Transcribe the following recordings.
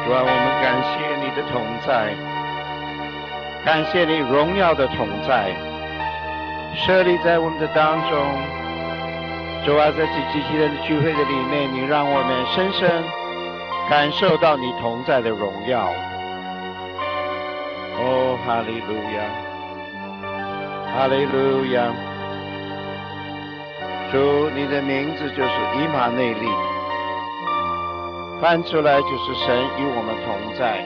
主啊，我们感谢你的同在，感谢你荣耀的同在，设立在我们的当中。主啊，在这机器人的聚会的里面，你让我们深深感受到你同在的荣耀。哦，哈利路亚，哈利路亚！主，你的名字就是以马内利，翻出来就是神与我们同在。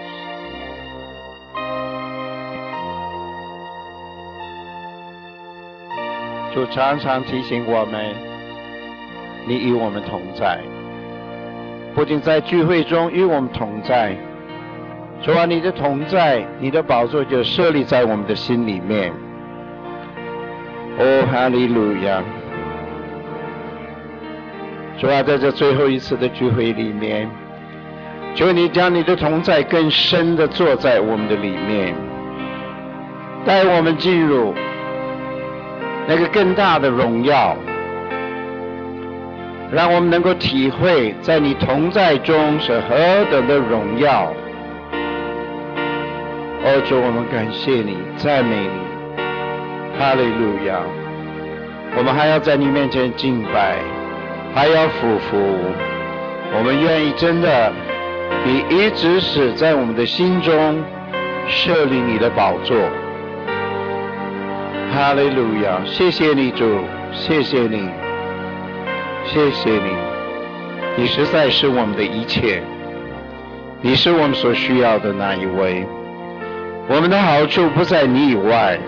主常常提醒我们，你与我们同在，不仅在聚会中与我们同在。主啊，你的同在，你的宝座就设立在我们的心里面。哦，哈利路亚！主啊，在这最后一次的聚会里面，求你将你的同在更深的坐在我们的里面，带我们进入那个更大的荣耀，让我们能够体会在你同在中是何等的荣耀。哦，主，我们感谢你，赞美你，哈利路亚！我们还要在你面前敬拜，还要俯伏。我们愿意真的以一直使在我们的心中设立你的宝座。哈利路亚！谢谢你，主，谢谢你，谢谢你，你实在是我们的一切，你是我们所需要的那一位。我们的好处不在你以外。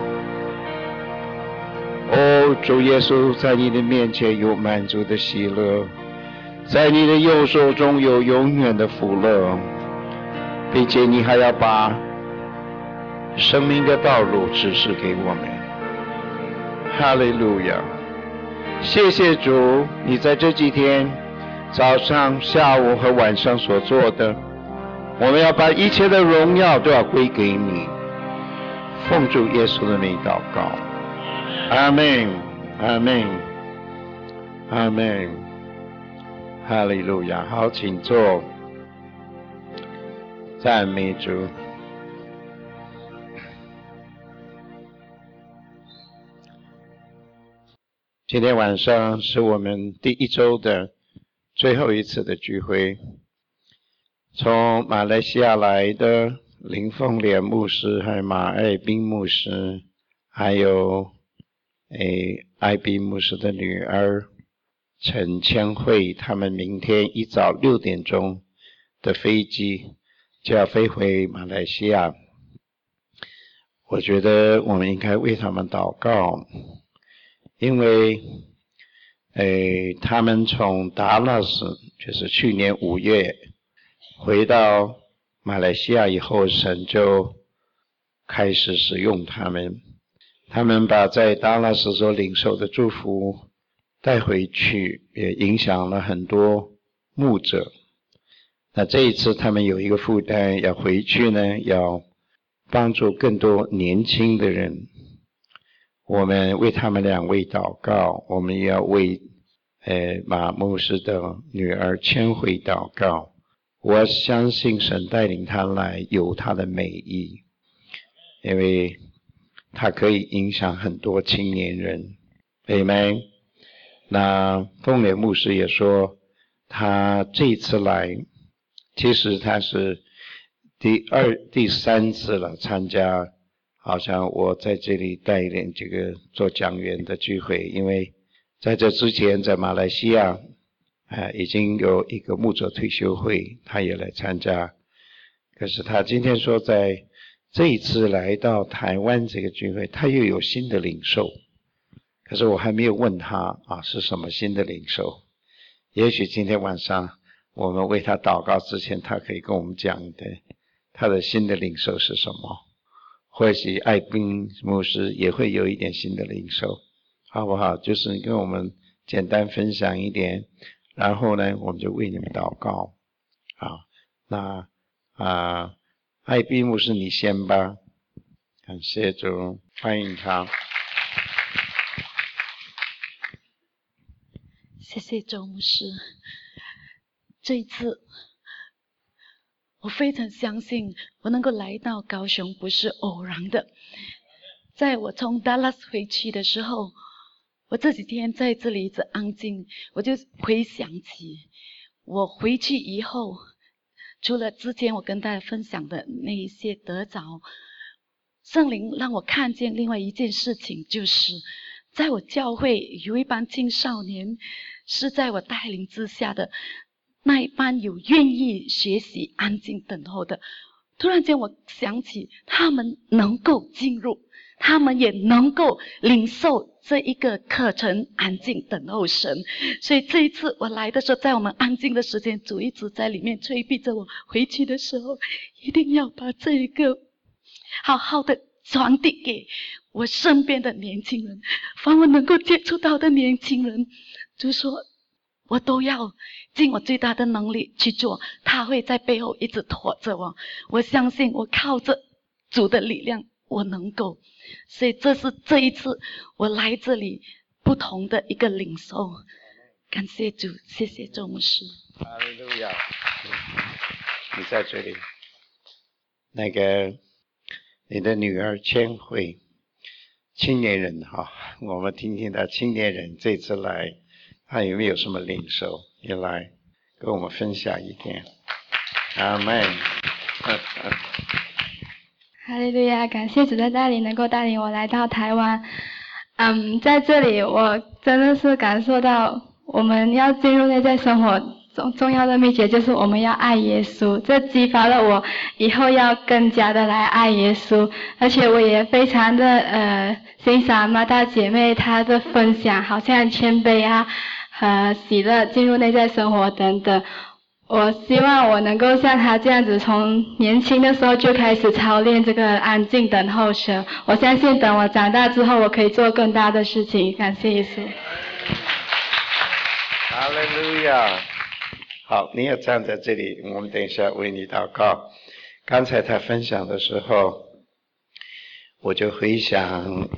哦，主耶稣，在你的面前有满足的喜乐，在你的右手中有永远的福乐，并且你还要把生命的道路指示给我们。哈利路亚！谢谢主，你在这几天早上、下午和晚上所做的，我们要把一切的荣耀都要归给你。奉主耶稣的名祷告，阿们，阿们，阿们，哈利路亚！好，请坐，赞美主。今天晚上是我们第一周的最后一次的聚会，从马来西亚来的林凤莲牧师还有马爱斌牧师，还有爱斌牧师的女儿陈千惠，他们明天一早6点钟的飞机就要飞回马来西亚。我觉得我们应该为他们祷告，因为他们从达拉斯就是去年5月回到马来西亚以后，神就开始使用他们，他们把在达拉斯所领受的祝福带回去，也影响了很多牧者。那这一次他们有一个负担，要回去呢，要帮助更多年轻的人。我们为他们2位祷告，我们也要为马牧师的女儿千惠祷告。我相信神带领他来有他的美意，因为他可以影响很多青年人。Amen。那凤莲牧师也说，他这一次来，其实他是第3次了参加，好像我在这里带领这个做讲员的聚会，因为在这之前在马来西亚已经有一个牧者退休会，他也来参加。可是他今天说在这一次来到台湾这个聚会，他又有新的领受。可是我还没有问他是什么新的领受。也许今天晚上我们为他祷告之前，他可以跟我们讲的他的新的领受是什么。或许爱宾牧师也会有一点新的领受，好不好？就是你跟我们简单分享一点，然后呢我们就为你们祷告。好，那爱宾牧师你先吧。感谢主，欢迎他。 谢谢周牧师。这一次我非常相信我能够来到高雄不是偶然的。在我从 Dallas 回去的时候，我这几天在这里一直安静，我就回想起我回去以后，除了之前我跟大家分享的那一些得着，圣灵让我看见另外一件事情，就是在我教会有一班青少年是在我带领之下的，那一班有愿意学习安静等候的。突然间我想起他们能够进入，他们也能够领受这一个课程，安静等候神。所以这一次我来的时候，在我们安静的时间，主一直在里面催逼着我，回去的时候一定要把这一个好好的传递给我身边的年轻人，凡我能够接触到的年轻人，就说我都要尽我最大的能力去做，他会在背后一直拖着我。我相信我靠着主的力量，我能够。所以这是这一次我来这里不同的一个领受。感谢主，谢谢周牧师。 哈利路亚！你在这里，那个你的女儿千惠，青年人哈，我们听听她青年人这次来，她有没有什么领受？也来跟我们分享一点。阿们。 哈利路亚！感谢主的带领，能够带领我来到台湾。在这里我真的是感受到，我们要进入内在生活重要的秘诀就是我们要爱耶稣。这激发了我以后要更加的来爱耶稣，而且我也非常的欣赏马大姐妹她的分享，好像谦卑啊和喜乐进入内在生活等等。我希望我能够像他这样子，从年轻的时候就开始操练这个安静等候神。我相信等我长大之后，我可以做更大的事情。感谢耶稣。 哈利路亚！好，你也站在这里，我们等一下为你祷告。刚才他分享的时候，我就回想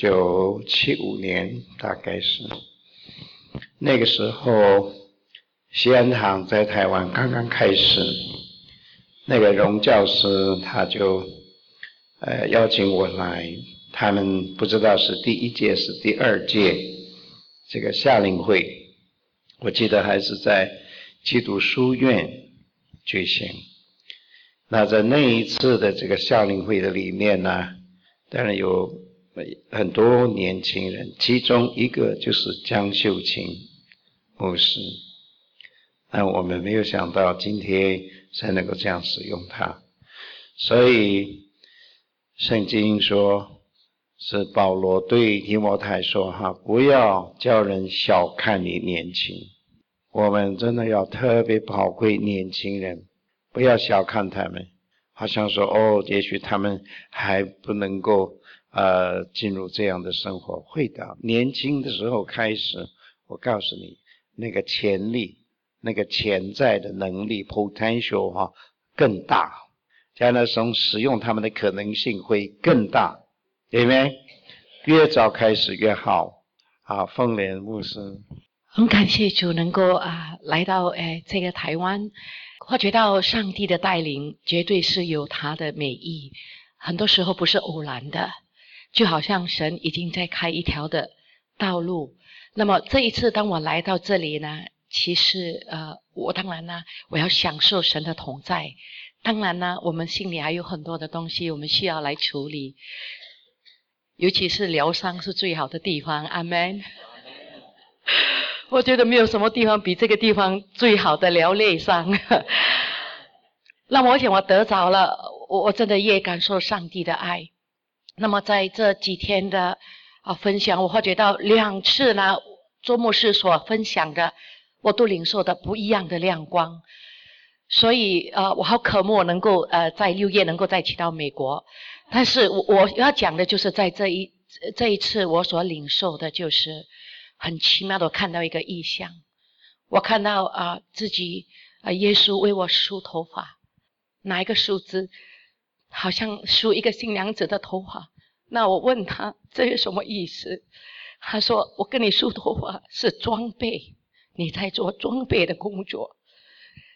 1975年，大概是那个时候。西安堂在台湾刚刚开始，那个荣教师他就邀请我来，他们不知道是第一届是第二届这个夏令会，我记得还是在基督书院举行。那在那一次的这个夏令会的里面呢，当然有很多年轻人，其中一个就是江秀琴牧师。但我们没有想到今天才能够这样使用它，所以圣经说，是保罗对提摩太说不要叫人小看你年轻。我们真的要特别宝贵年轻人，不要小看他们，好像说也许他们还不能够进入这样的生活。会的，年轻的时候开始，我告诉你，那个潜力，那个潜在的能力 potential 更大，将来从使用他们的可能性会更大，对没？越早开始越好。好，凤莲牧师。 很感谢主能够来到这个台湾，发觉到上帝的带领绝对是有他的美意，很多时候不是偶然的，就好像神已经在开一条的道路。那么这一次当我来到这里呢，其实我当然呢，我要享受神的同在。当然呢，我们心里还有很多的东西我们需要来处理，尤其是疗伤是最好的地方。阿们。我觉得没有什么地方比这个地方最好的疗内伤。那么我想我得着了，我真的也感受上帝的爱。那么在这几天的分享，我发觉到2次呢，周牧师所分享的，我都领受的不一样的亮光。所以我好渴慕能够在6月能够再去到美国。但是我要讲的就是在这一次我所领受的就是很奇妙的，我看到一个异象。我看到自己耶稣为我梳头发，拿一个梳子好像梳一个新娘子的头发。那我问他这是什么意思，他说我跟你梳头发是装备，你在做装备的工作。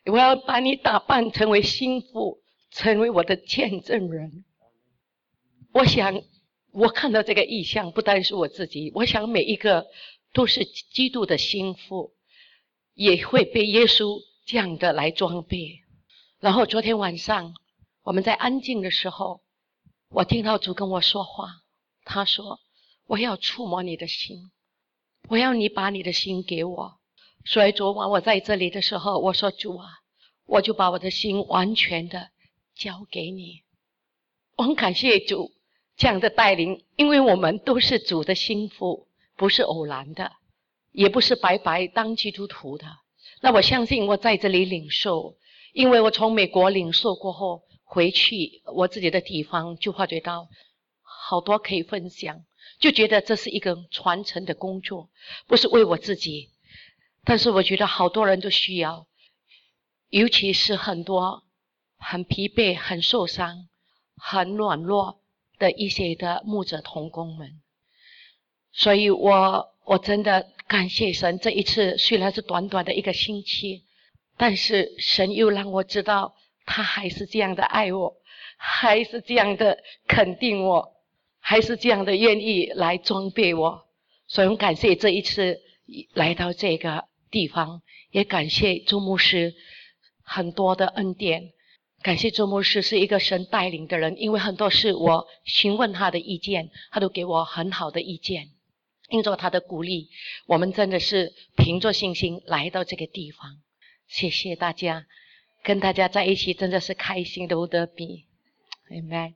我要把你打扮成为心腹，成为我的见证人。我想我看到这个意象，不单是我自己，我想每一个都是基督的心腹，也会被耶稣这样的来装备。然后昨天晚上我们在安静的时候，我听到主跟我说话，他说我要触摸你的心，我要你把你的心给我。所以昨晚我在这里的时候，我说主啊，我就把我的心完全的交给你。我很感谢主这样的带领，因为我们都是主的心腹，不是偶然的，也不是白白当基督徒的。那我相信我在这里领受，因为我从美国领受过后回去我自己的地方，就发觉到好多可以分享，就觉得这是一个传承的工作，不是为我自己，但是我觉得好多人都需要，尤其是很多很疲惫、很受伤、很软弱的一些的牧者同工们。所以我真的感谢神，这一次虽然是短短的一个星期，但是神又让我知道他还是这样的爱我，还是这样的肯定我，还是这样的愿意来装备我。所以我感谢这一次来到这个地方，也感谢周牧师很多的恩典，感谢周牧师是一个神带领的人，因为很多事我询问他的意见，他都给我很好的意见，因着他的鼓励，我们真的是凭着信心来到这个地方。谢谢大家，跟大家在一起真的是开心的无得比。Amen。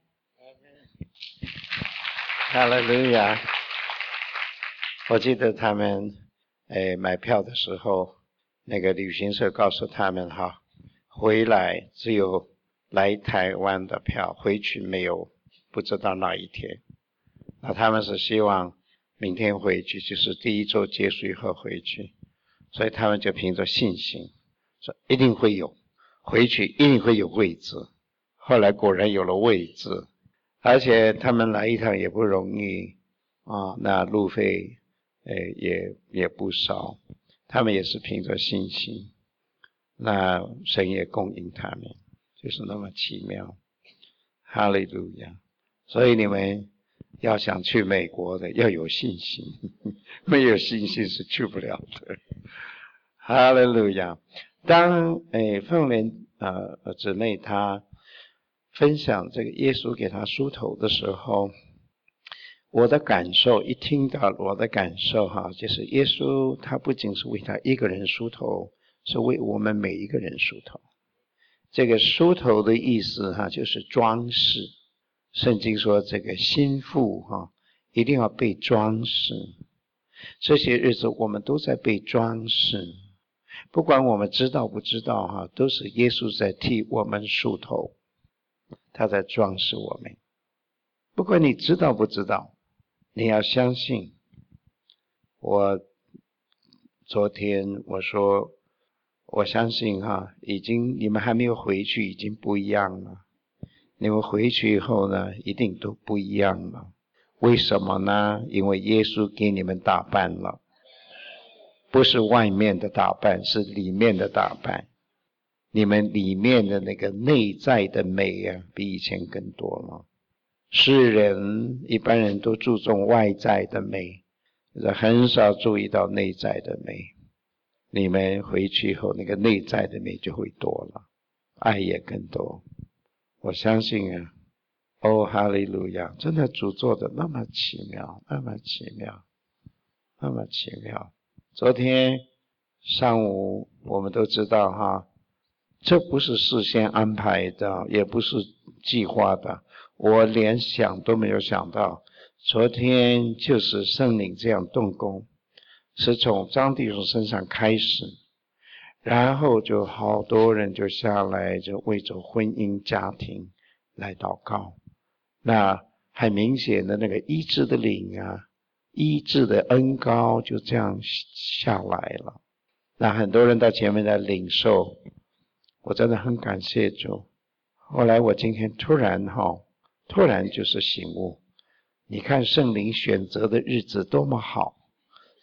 哈利路亚！我记得他们买票的时候，那个旅行社告诉他们哈，回来只有来台湾的票，回去没有，不知道哪一天。那他们是希望明天回去，就是第一周结束以后回去，所以他们就凭着信心说一定会有，回去一定会有位置。后来果然有了位置，而且他们来一趟也不容易啊，那路费也不少，他们也是凭着信心，那神也供应他们，就是那么奇妙。哈利路亚！所以你们要想去美国的要有信心，没有信心是去不了的。哈利路亚！当凤莲姊妹她分享这个耶稣给她梳头的时候，我的感受一听到我的感受哈，就是耶稣他不仅是为他一个人梳头，是为我们每一个人梳头。这个梳头的意思哈，就是装饰。圣经说这个心腹哈，一定要被装饰。这些日子我们都在被装饰，不管我们知道不知道哈，都是耶稣在替我们梳头，他在装饰我们。不管你知道不知道，你要相信。我昨天我说我相信哈，已经你们还没有回去，已经不一样了。你们回去以后呢，一定都不一样了。为什么呢？因为耶稣给你们打扮了，不是外面的打扮，是里面的打扮。你们里面的那个内在的美啊，比以前更多了。世人一般人都注重外在的美，很少注意到内在的美。你们回去以后，那个内在的美就会多了，爱也更多。我相信啊，哦，哈利路亚！真的主做的那么奇妙，那么奇妙，那么奇妙。昨天上午我们都知道哈，这不是事先安排的，也不是计划的，我连想都没有想到。昨天就是圣灵这样动工，是从张弟兄身上开始，然后就好多人就下来，就为着婚姻家庭来祷告。那很明显的那个医治的灵啊，医治的恩膏就这样下来了。那很多人到前面来领受，我真的很感谢主。后来我今天突然就是醒悟，你看圣灵选择的日子多么好，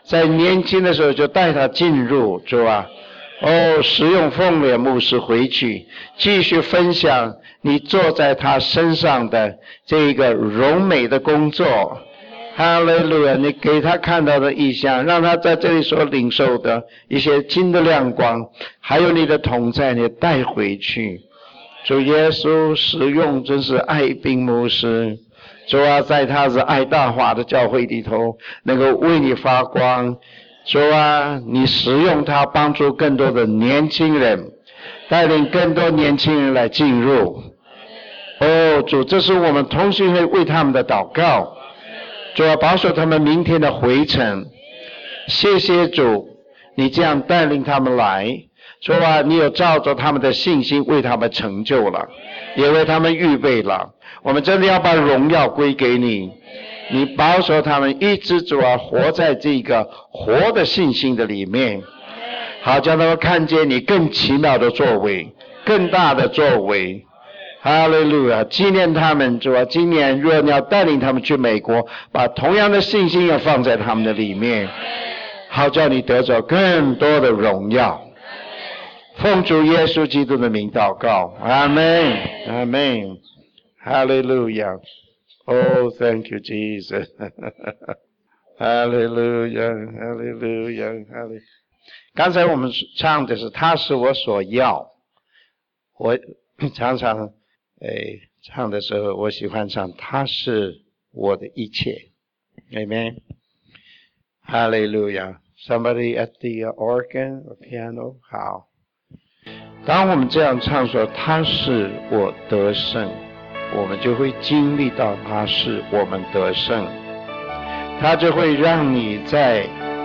在年轻的时候就带他进入，主啊，使用凤莲牧师回去继续分享你坐在他身上的这个荣美的工作。哈利路亚，你给他看到的异象，让他在这里所领受的一些新的亮光，还有你的同在，你带回去。主耶稣使用真是爱宾牧师，主啊，在他是爱大华的教会里头能够为你发光。主啊，你使用他帮助更多的年轻人，带领更多年轻人来进入。主，这是我们同心会为他们的祷告。主啊，保守他们明天的回程。谢谢主，你这样带领他们来。主啊，你有照着他们的信心为他们成就了，也为他们预备了。我们真的要把荣耀归给你，你保守他们一直主啊活在这个活的信心的里面，好叫他们看见你更奇妙的作为，更大的作为。哈利路亚！纪念他们，主啊，今年若你要带领他们去美国，把同样的信心要放在他们的里面，好叫你得着更多的荣耀。奉主耶稣基督的名祷告，阿们，阿们，哈利路亚。Oh, thank you, Jesus. 哈利路亚，哈利路亚，哈利。刚才我们唱的是他是我所要，我常常唱的时候，我喜欢唱他是我的一切。Amen. Hallelujah. Somebody at the organ or piano? 好。当我们这样唱说他是我得胜，我们就会经历到他是我们得胜，他就会让你在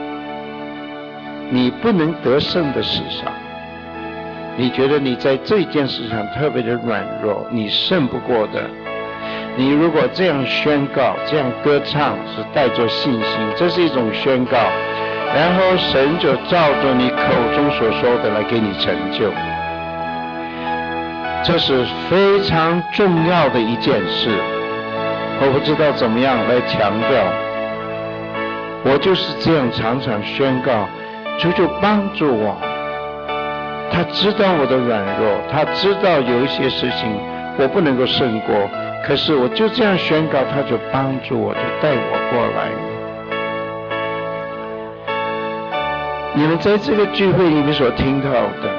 你不能得胜的事上，你觉得你在这件事上特别的软弱，你胜不过的，你如果这样宣告，这样歌唱，是带着信心，这是一种宣告，然后神就照着你口中所说的来给你成就。这是非常重要的一件事，我不知道怎么样来强调，我就是这样常常宣告，主就帮助我。他知道我的软弱，他知道有一些事情我不能够胜过，可是我就这样宣告，他就帮助我，就带我过来。你们在这个聚会里面所听到的，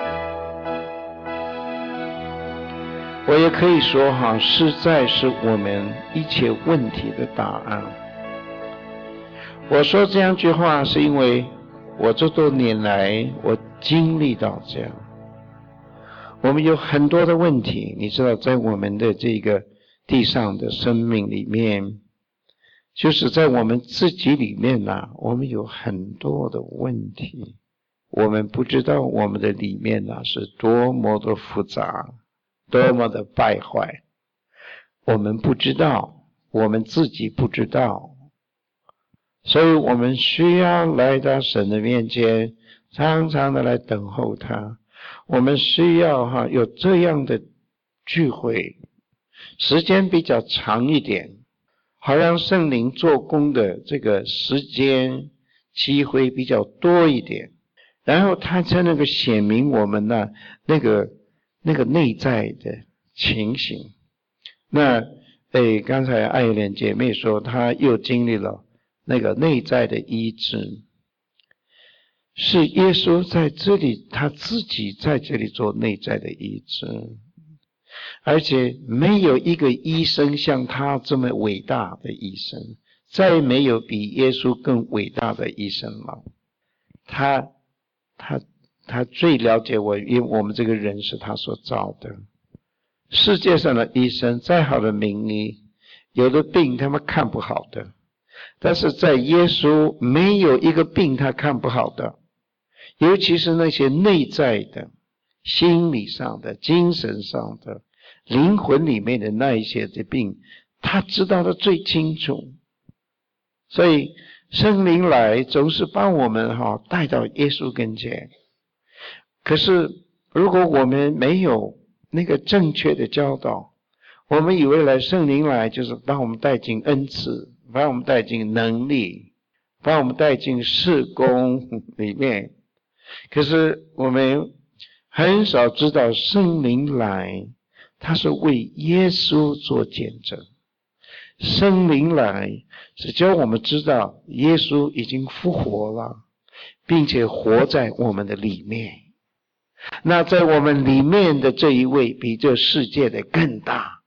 我也可以说实在是我们一切问题的答案。我说这样句话是因为我这多年来我经历到这样，我们有很多的问题，你知道在我们的这个地上的生命里面，就是在我们自己里面我们有很多的问题，我们不知道我们的里面是多么的复杂，多么的败坏，我们不知道，我们自己不知道，所以我们需要来到神的面前，常常的来等候他。我们需要有这样的聚会，时间比较长一点，好让圣灵做工的这个时间机会比较多一点，然后他才能够显明我们那个内在的情形。那刚才爱莲姐妹说她又经历了那个内在的医治，是耶稣在这里，他自己在这里做内在的医治，而且没有一个医生像他这么伟大的医生，再没有比耶稣更伟大的医生了。他最了解我，因为我们这个人是他所造的。世界上的医生再好的名医，有的病他们看不好的，但是在耶稣没有一个病他看不好的，尤其是那些内在的、心理上的、精神上的、灵魂里面的那一些的病，他知道的最清楚。所以圣灵来总是帮我们带到耶稣跟前。可是如果我们没有那个正确的教导，我们以为圣灵来就是把我们带进恩赐，把我们带进能力， 把我们带进事工里面。可是我们很少知道圣灵来，他是为耶稣做见证。圣灵来是叫我们知道耶稣已经复活了，并且活在我们的里面。那在我们里面的这一位比这世界的更大。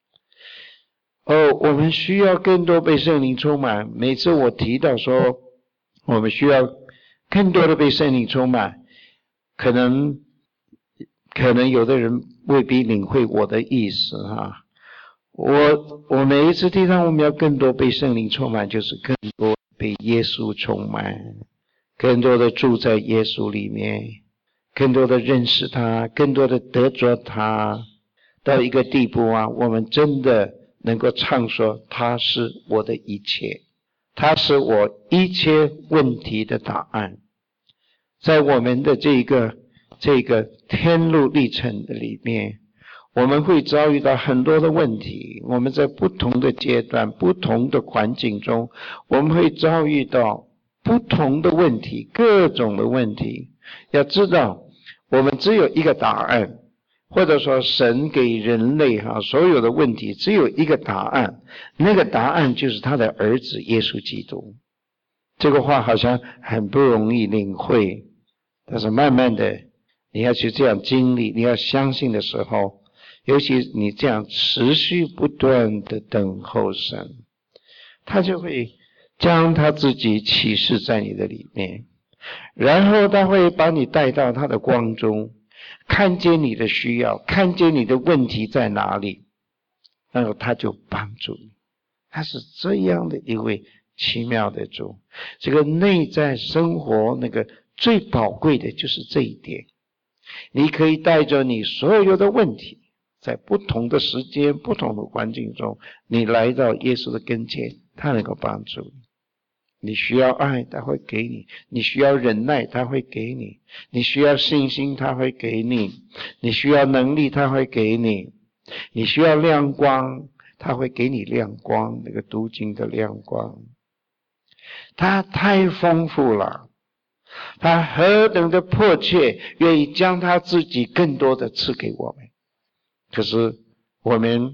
我们需要更多被圣灵充满。每次我提到说我们需要更多的被圣灵充满，可能有的人未必领会我的意思哈。我每一次提到我们要更多被圣灵充满，就是更多被耶稣充满，更多的住在耶稣里面，更多的认识他，更多的得着他，到一个地步啊，我们真的能够唱说他是我的一切，他是我一切问题的答案。在我们的这个天路历程的里面，我们会遭遇到很多的问题，我们在不同的阶段不同的环境中，我们会遭遇到不同的问题，各种的问题。要知道我们只有一个答案，或者说神给人类所有的问题只有一个答案，那个答案就是他的儿子耶稣基督。这个话好像很不容易领会，但是慢慢的你要去这样经历，你要相信的时候，尤其你这样持续不断的等候神，他就会将他自己启示在你的里面，然后他会把你带到他的光中，看见你的需要，看见你的问题在哪里，然后他就帮助你。他是这样的一位奇妙的主。这个内在生活那个最宝贵的就是这一点，你可以带着你所有的问题，在不同的时间不同的环境中，你来到耶稣的跟前，他能够帮助你。你需要爱，他会给你；你需要忍耐，他会给你；你需要信心，他会给你；你需要能力，他会给你；你需要亮光，他会给你亮光，那个读经的亮光。他太丰富了，他何等的迫切愿意将他自己更多的赐给我们。可是我们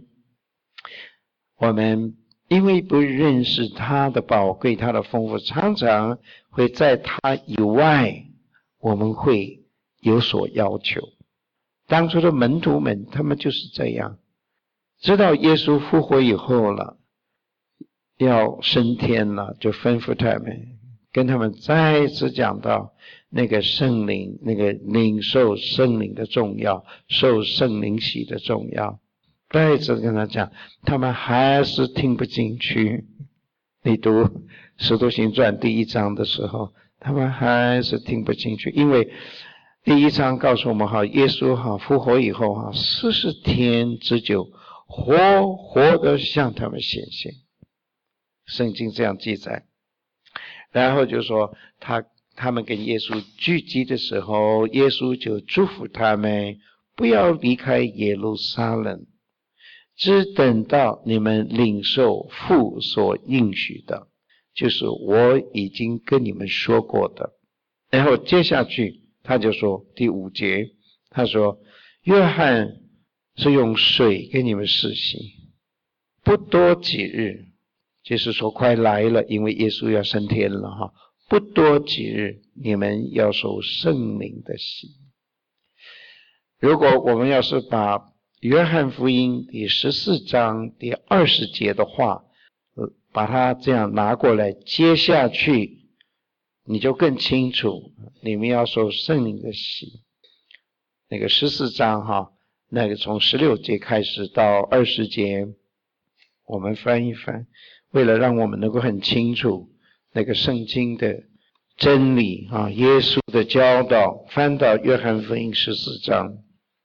因为不认识他的宝贵，他的丰富，常常会在他以外我们会有所要求。当初的门徒们他们就是这样，知道耶稣复活以后了，要升天了，就吩咐他们，跟他们再次讲到那个圣灵，那个领受圣灵的重要，受圣灵洗的重要。再次跟他讲，他们还是听不进去。你读《使徒行传》第1章的时候，他们还是听不进去，因为第1章告诉我们耶稣复活以后40天之久，活的向他们显现。圣经这样记载。然后就说他们跟耶稣聚集的时候，耶稣就祝福他们不要离开耶路撒冷，只等到你们领受父所应许的，就是我已经跟你们说过的。然后接下去他就说第5节，他说约翰是用水给你们施洗，不多几日，就是说快来了，因为耶稣要升天了不多几日你们要受圣灵的洗。如果我们要是把约翰福音第14章第20节的话把它这样拿过来接下去，你就更清楚你们要受圣灵的洗。那个14章那个从16节开始到20节，我们翻一翻，为了让我们能够很清楚那个圣经的真理耶稣的教导，翻到约翰福音14章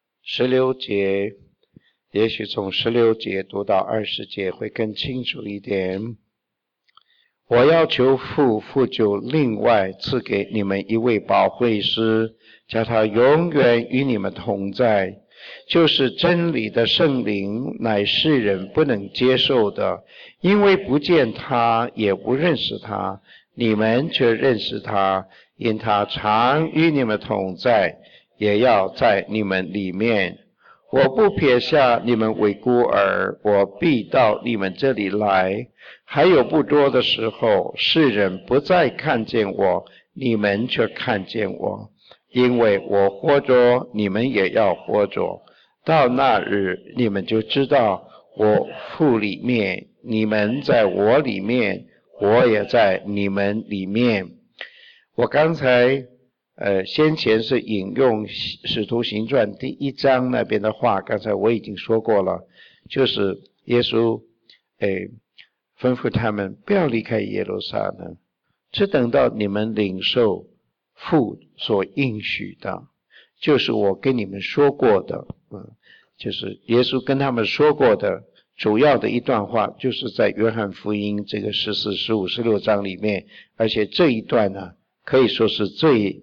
16节，也许从16节读到20节会更清楚一点。我要求父就另外赐给你们一位保惠师，叫他永远与你们同在，就是真理的圣灵，乃世人不能接受的，因为不见他也不认识他， 你们却认识他，因他常与你们同在，也要在你们里面。我不撇下你们为孤儿，我必到你们这里来。还有不多的时候，世人不再看见我，你们却看见我，因为我活着，你们也要活着。到那日，你们就知道我父里面，你们在我里面，我也在你们里面。我刚才先前是引用使徒行传第1章那边的话，刚才我已经说过了，就是耶稣吩咐他们不要离开耶路撒冷，只等到你们领受父所应许的，就是我跟你们说过的，就是耶稣跟他们说过的主要的一段话，就是在约翰福音这个14、15、16章里面，而且这一段呢，可以说是最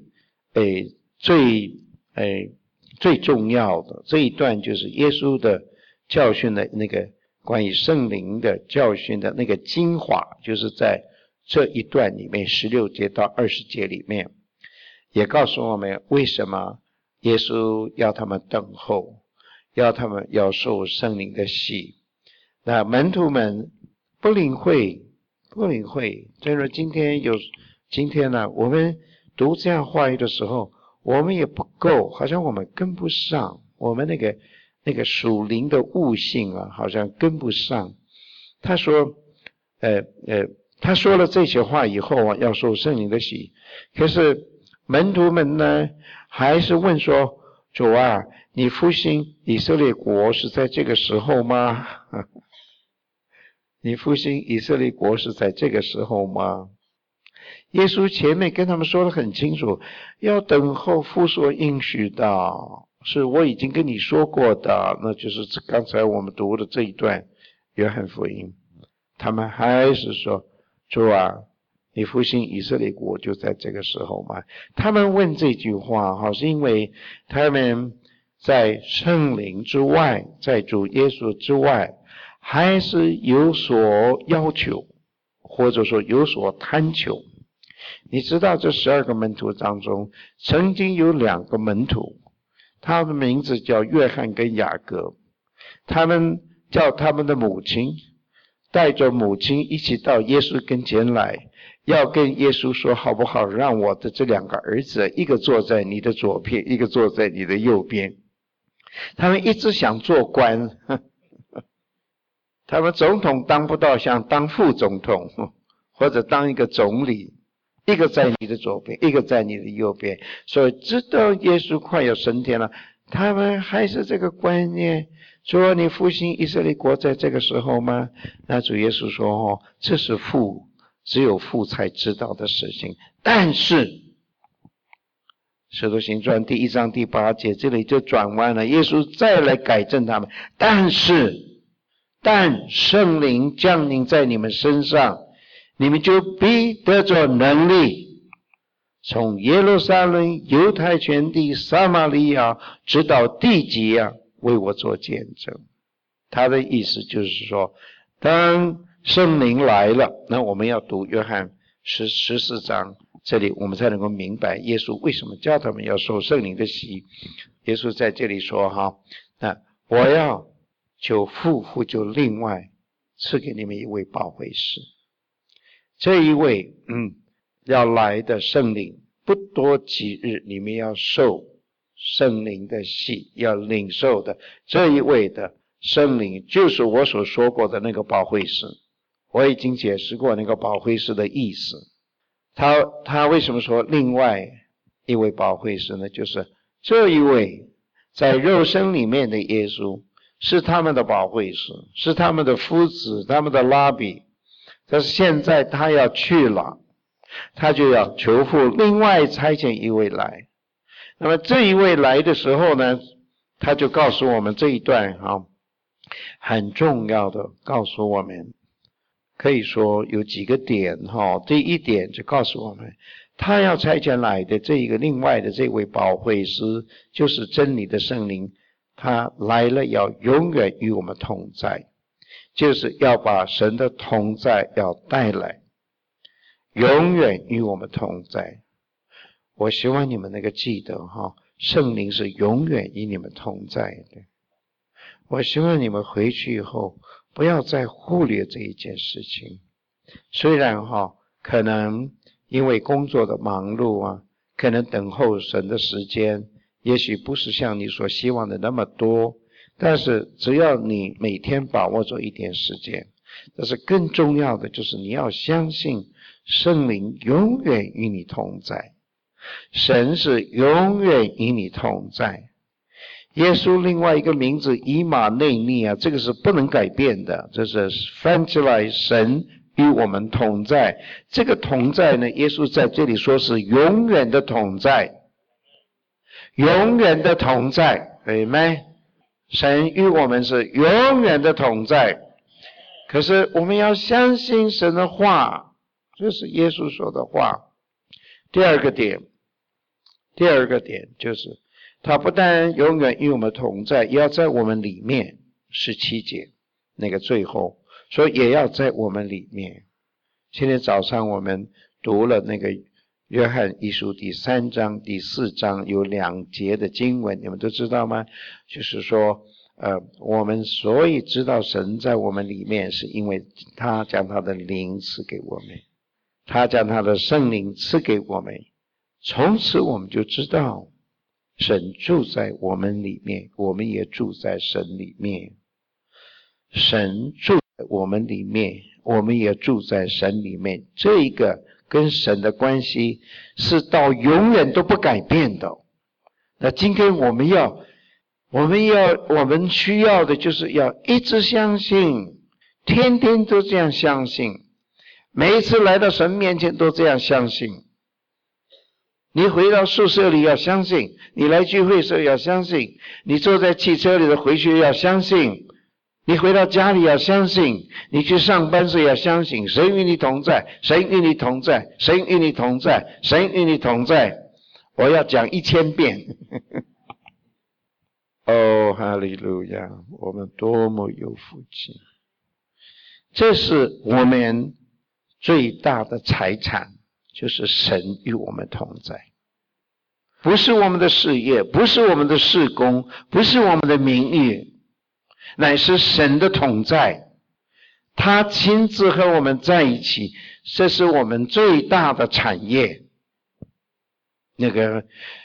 重要的这一段，就是耶稣的教训的那个关于圣灵的教训的那个精华，就是在这一段里面16节到20节里面，也告诉我们为什么耶稣要他们等候，要他们要受圣灵的洗。那门徒们不领会，正如今天呢，我们读这样话语的时候，我们也不够，好像我们跟不上，我们那个属灵的悟性啊，好像跟不上。他说了这些话以后啊，要受圣灵的洗，可是门徒们呢，还是问说，主啊，你复兴以色列国是在这个时候吗？你复兴以色列国是在这个时候吗？耶稣前面跟他们说得很清楚，要等候父所应许的，是我已经跟你说过的，那就是刚才我们读的这一段约翰福音。他们还是说，主啊，你复兴以色列国就在这个时候吗？他们问这句话是因为他们在圣灵之外，在主耶稣之外，还是有所要求，或者说有所贪求。你知道这12个门徒当中，曾经有2个门徒，他们的名字叫约翰跟雅各，他们叫他们的母亲，带着母亲一起到耶稣跟前来，要跟耶稣说，好不好让我的这2个儿子，一个坐在你的左边，一个坐在你的右边。他们一直想做官，他们总统当不到，想当副总统，或者当一个总理，一个在你的左边，一个在你的右边。所以直到耶稣快要升天了，他们还是这个观念，说你复兴以色列国在这个时候吗？那主耶稣说，这是只有父才知道的事情。但是使徒行传第1章第8节这里就转弯了，耶稣再来改正他们，但圣灵降临在你们身上，你们就必得着能力，从耶路撒冷、犹太全地、撒玛利亚直到地极啊，为我做见证。他的意思就是说，当圣灵来了，那我们要读约翰14章，这里我们才能够明白耶稣为什么叫他们要受圣灵的洗。耶稣在这里说那我要求父就另外赐给你们一位保惠师，这一位要来的圣灵，不多几日你们要受圣灵的洗，要领受的这一位的圣灵，就是我所说过的那个保惠师。我已经解释过那个保惠师的意思。他为什么说另外一位保惠师呢？就是这一位在肉身里面的耶稣是他们的保惠师，是他们的夫子，他们的拉比。但是现在他要去了，他就要求父另外差遣一位来。那么这一位来的时候呢，他就告诉我们这一段很重要的告诉我们，可以说有几个点第一点就告诉我们，他要差遣来的这一个另外的这位保惠师，就是真理的圣灵，他来了要永远与我们同在，就是要把神的同在要带来。 永远与我们同在。我希望你们能够记得圣灵是永远与你们同在的。我希望你们回去以后不要再忽略这一件事情。虽然可能因为工作的忙碌可能等候神的时间也许不是像你所希望的那么多，但是只要你每天把握着一点时间，但是更重要的就是你要相信圣灵永远与你同在，神是永远与你同在。耶稣另外一个名字以马内利这个是不能改变的，这是翻起来神与我们同在。这个同在呢，耶稣在这里说是永远的同在，永远的同在，对吗？神与我们是永远的同在。可是我们要相信神的话，这是耶稣说的话。第二个点就是他不但永远与我们同在，也要在我们里面。17节那个最后说也要在我们里面。今天早上我们读了那个约翰一书第3章第4章有2节的经文，你们都知道吗？就是说我们所以知道神在我们里面，是因为他将他的灵赐给我们，他将他的圣灵赐给我们，从此我们就知道神住在我们里面，我们也住在神里面。神住在我们里面，我们也住在神里面，这一个跟神的关系是到永远都不改变的。那今天我们需要的就是要一直相信，天天都这样相信，每一次来到神面前都这样相信。你回到宿舍里要相信，你来聚会时候要相信，你坐在汽车里的回去要相信，你回到家里要相信，你去上班时要相信，神与你同在，神与你同在，神与你同在，神与你同在。我要讲1000遍。哦，哈利路亚，我们多么有福气。这是我们最大的财产，就是神与我们同在。不是我们的事业，不是我们的事工，不是我们的名誉，乃是神的同在。他亲自和我们在一起，这是我们最大的产业。那个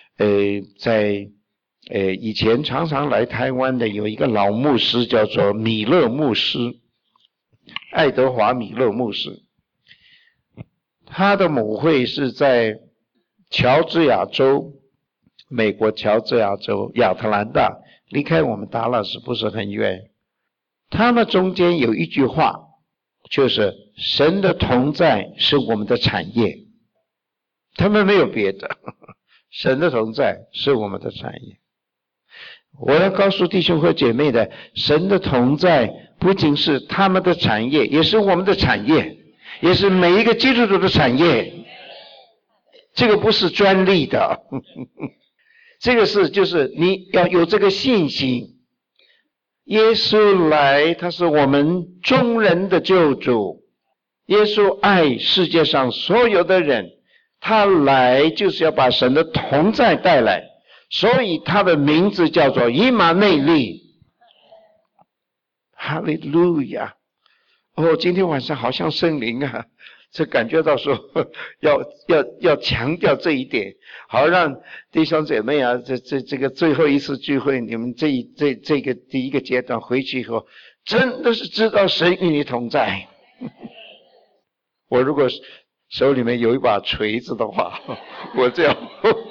以前常常来台湾的有一个老牧师叫做米勒牧师，爱德华米勒牧师。他的母会是在乔治亚州，美国乔治亚州亚特兰大，离开我们达拉斯不是很远。他们中间有一句话，就是神的同在是我们的产业。他们没有别的，神的同在是我们的产业。我要告诉弟兄和姐妹的，神的同在不仅是他们的产业，也是我们的产业，也是每一个基督徒的产业。这个不是专利的这个就是你要有这个信心。耶稣来，他是我们众人的救主。耶稣爱世界上所有的人，他来就是要把神的同在带来，所以他的名字叫做以马内利。哈利路亚！今天晚上好像圣灵这感觉到说要强调这一点，好让弟兄姐妹这个最后一次聚会，你们这个第一个阶段回去以后，真的是知道神与你同在。我如果手里面有一把锤子的话，我这样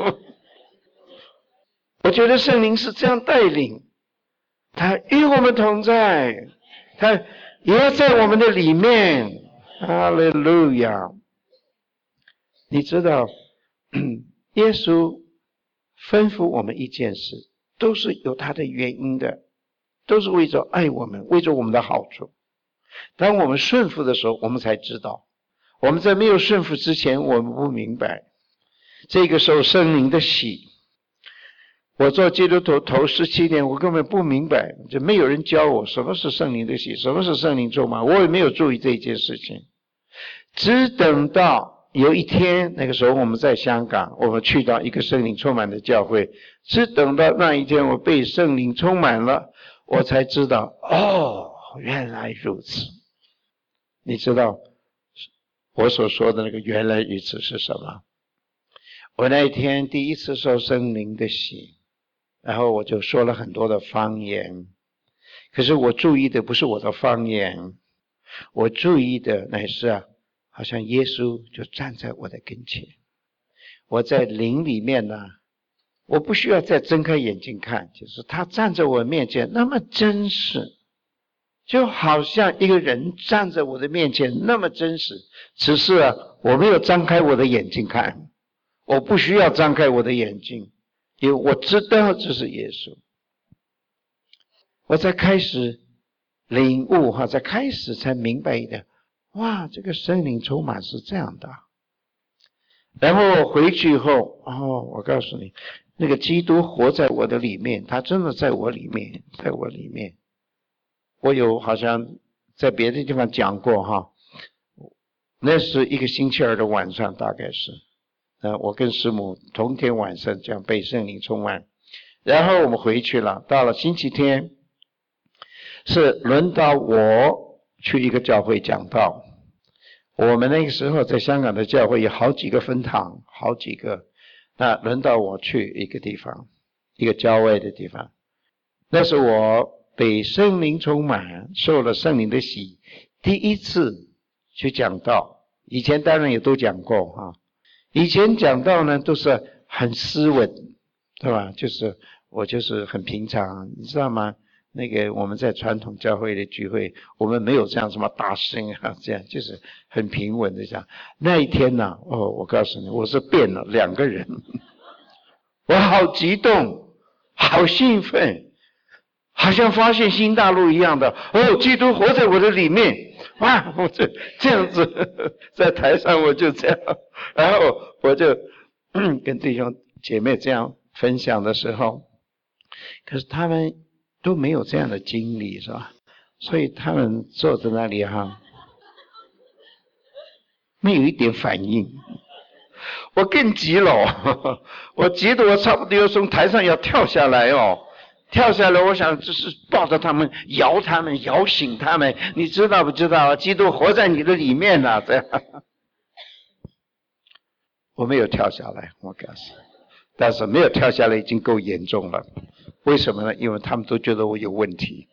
我觉得圣灵是这样带领，他与我们同在，他也在我们的里面。哈利路亚！你知道耶稣吩咐我们一件事，都是有他的原因的，都是为着爱我们，为着我们的好处。当我们顺服的时候，我们才知道。我们在没有顺服之前，我们不明白这个时候圣灵的喜。我做基督徒头17年，我根本不明白，就没有人教我什么是圣灵的喜，什么是圣灵咒骂，我也没有注意这件事情。只等到有一天，那个时候我们在香港，我们去到一个圣灵充满的教会，只等到那一天我被圣灵充满了，我才知道，哦，原来如此。你知道我所说的那个原来如此是什么？我那一天第一次受圣灵的洗，然后我就说了很多的方言，可是我注意的不是我的方言，我注意的乃是好像耶稣就站在我的跟前，我在灵里面呢，我不需要再睁开眼睛看，就是他站在我面前那么真实，就好像一个人站在我的面前那么真实，只是我没有张开我的眼睛看，我不需要张开我的眼睛，因为我知道这是耶稣。我才开始领悟才开始才明白一点，哇，这个圣灵充满是这样的。然后回去以后，我告诉你，那个基督活在我的里面，他真的在我里面，在我里面。我有好像在别的地方讲过那是一个星期二的晚上，大概是我跟师母同天晚上这样被圣灵充满，然后我们回去了，到了星期天是轮到我去一个教会讲道。我们那个时候在香港的教会有好几个分堂，好几个，那轮到我去一个地方，一个郊外的地方。那是我被圣灵充满，受了圣灵的洗，第一次去讲道。以前当然也都讲过以前讲道呢都是很斯文，对吧？就是我就是很平常，你知道吗？那个我们在传统教会的聚会，我们没有这样什么大声这样就是很平稳的讲。那一天呢，我告诉你，我是变了2个人，我好激动，好兴奋，好像发现新大陆一样的。基督活在我的里面，哇！我就这样子在台上，我就这样，然后我就跟弟兄姐妹这样分享的时候，可是他们都没有这样的经历，是吧？所以他们坐在那里没有一点反应。我更急了，我急得我差不多要从台上要跳下来跳下来，我想只是抱着他们，摇醒他们。你知道不知道？基督活在你的里面了，这样。我没有跳下来，我告诉你，但是没有跳下来已经够严重了。为什么呢？因为他们都觉得我有问题，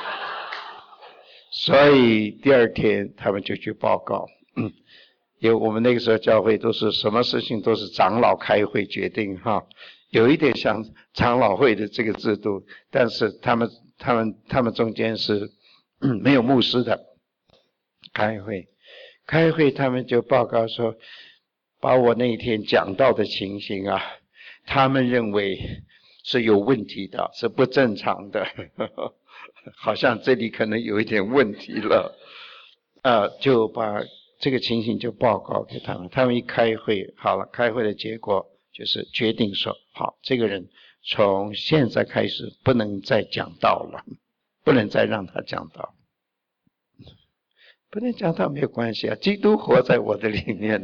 所以第二天他们就去报告。因为我们那个时候教会都是什么事情都是长老开会决定有一点像长老会的这个制度，但是他们中间是没有牧师的。开会他们就报告说，把我那一天讲到的情形他们认为是有问题的，是不正常的，好像这里可能有一点问题了，就把这个情形就报告给他们。他们一开会，好了，开会的结果就是决定说，好，这个人从现在开始不能再讲道了，不能再让他讲道。不能讲道没有关系基督活在我的里面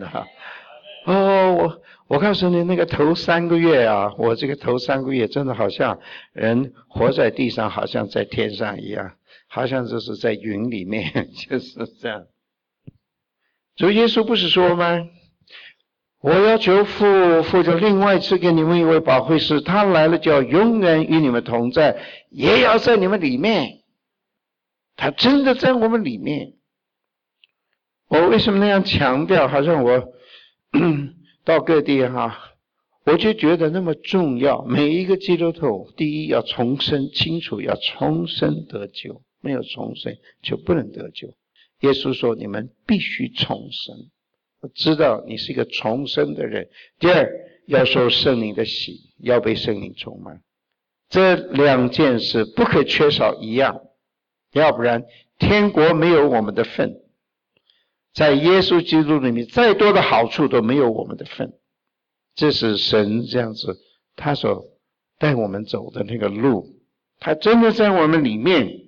我告诉你，那个头3个月我这个头3个月真的好像人活在地上，好像在天上一样，好像就是在云里面，就是这样。主耶稣不是说吗？我要求父就另外赐给你们一位保惠师，他来了就要永远与你们同在，也要在你们里面。他真的在我们里面。我为什么那样强调？好像我到各地我就觉得那么重要。每一个基督徒，第一要重生，清楚要重生得救，没有重生就不能得救。耶稣说你们必须重生，我知道你是一个重生的人。第二，要受圣灵的洗，要被圣灵充满。这2件事不可缺少一样，要不然天国没有我们的份。在耶稣基督里面，再多的好处都没有我们的份。这是神这样子他所带我们走的那个路，他真的在我们里面。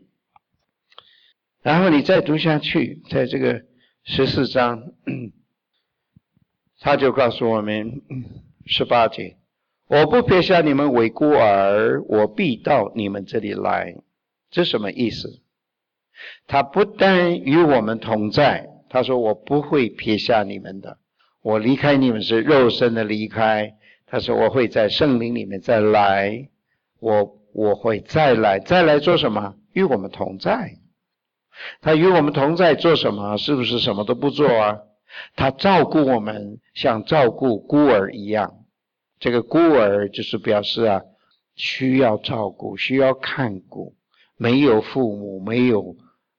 然后你再读下去，在这个14章他就告诉我们18节，我不撇下你们为孤儿，我必到你们这里来。这什么意思？他不但与我们同在，他说我不会撇下你们的，我离开你们是肉身的离开，他说我会在圣灵里面再来，我会再来做什么？与我们同在。他与我们同在做什么？是不是什么都不做啊？他照顾我们，像照顾孤儿一样。这个孤儿就是表示需要照顾，需要看顾，没有父母，没有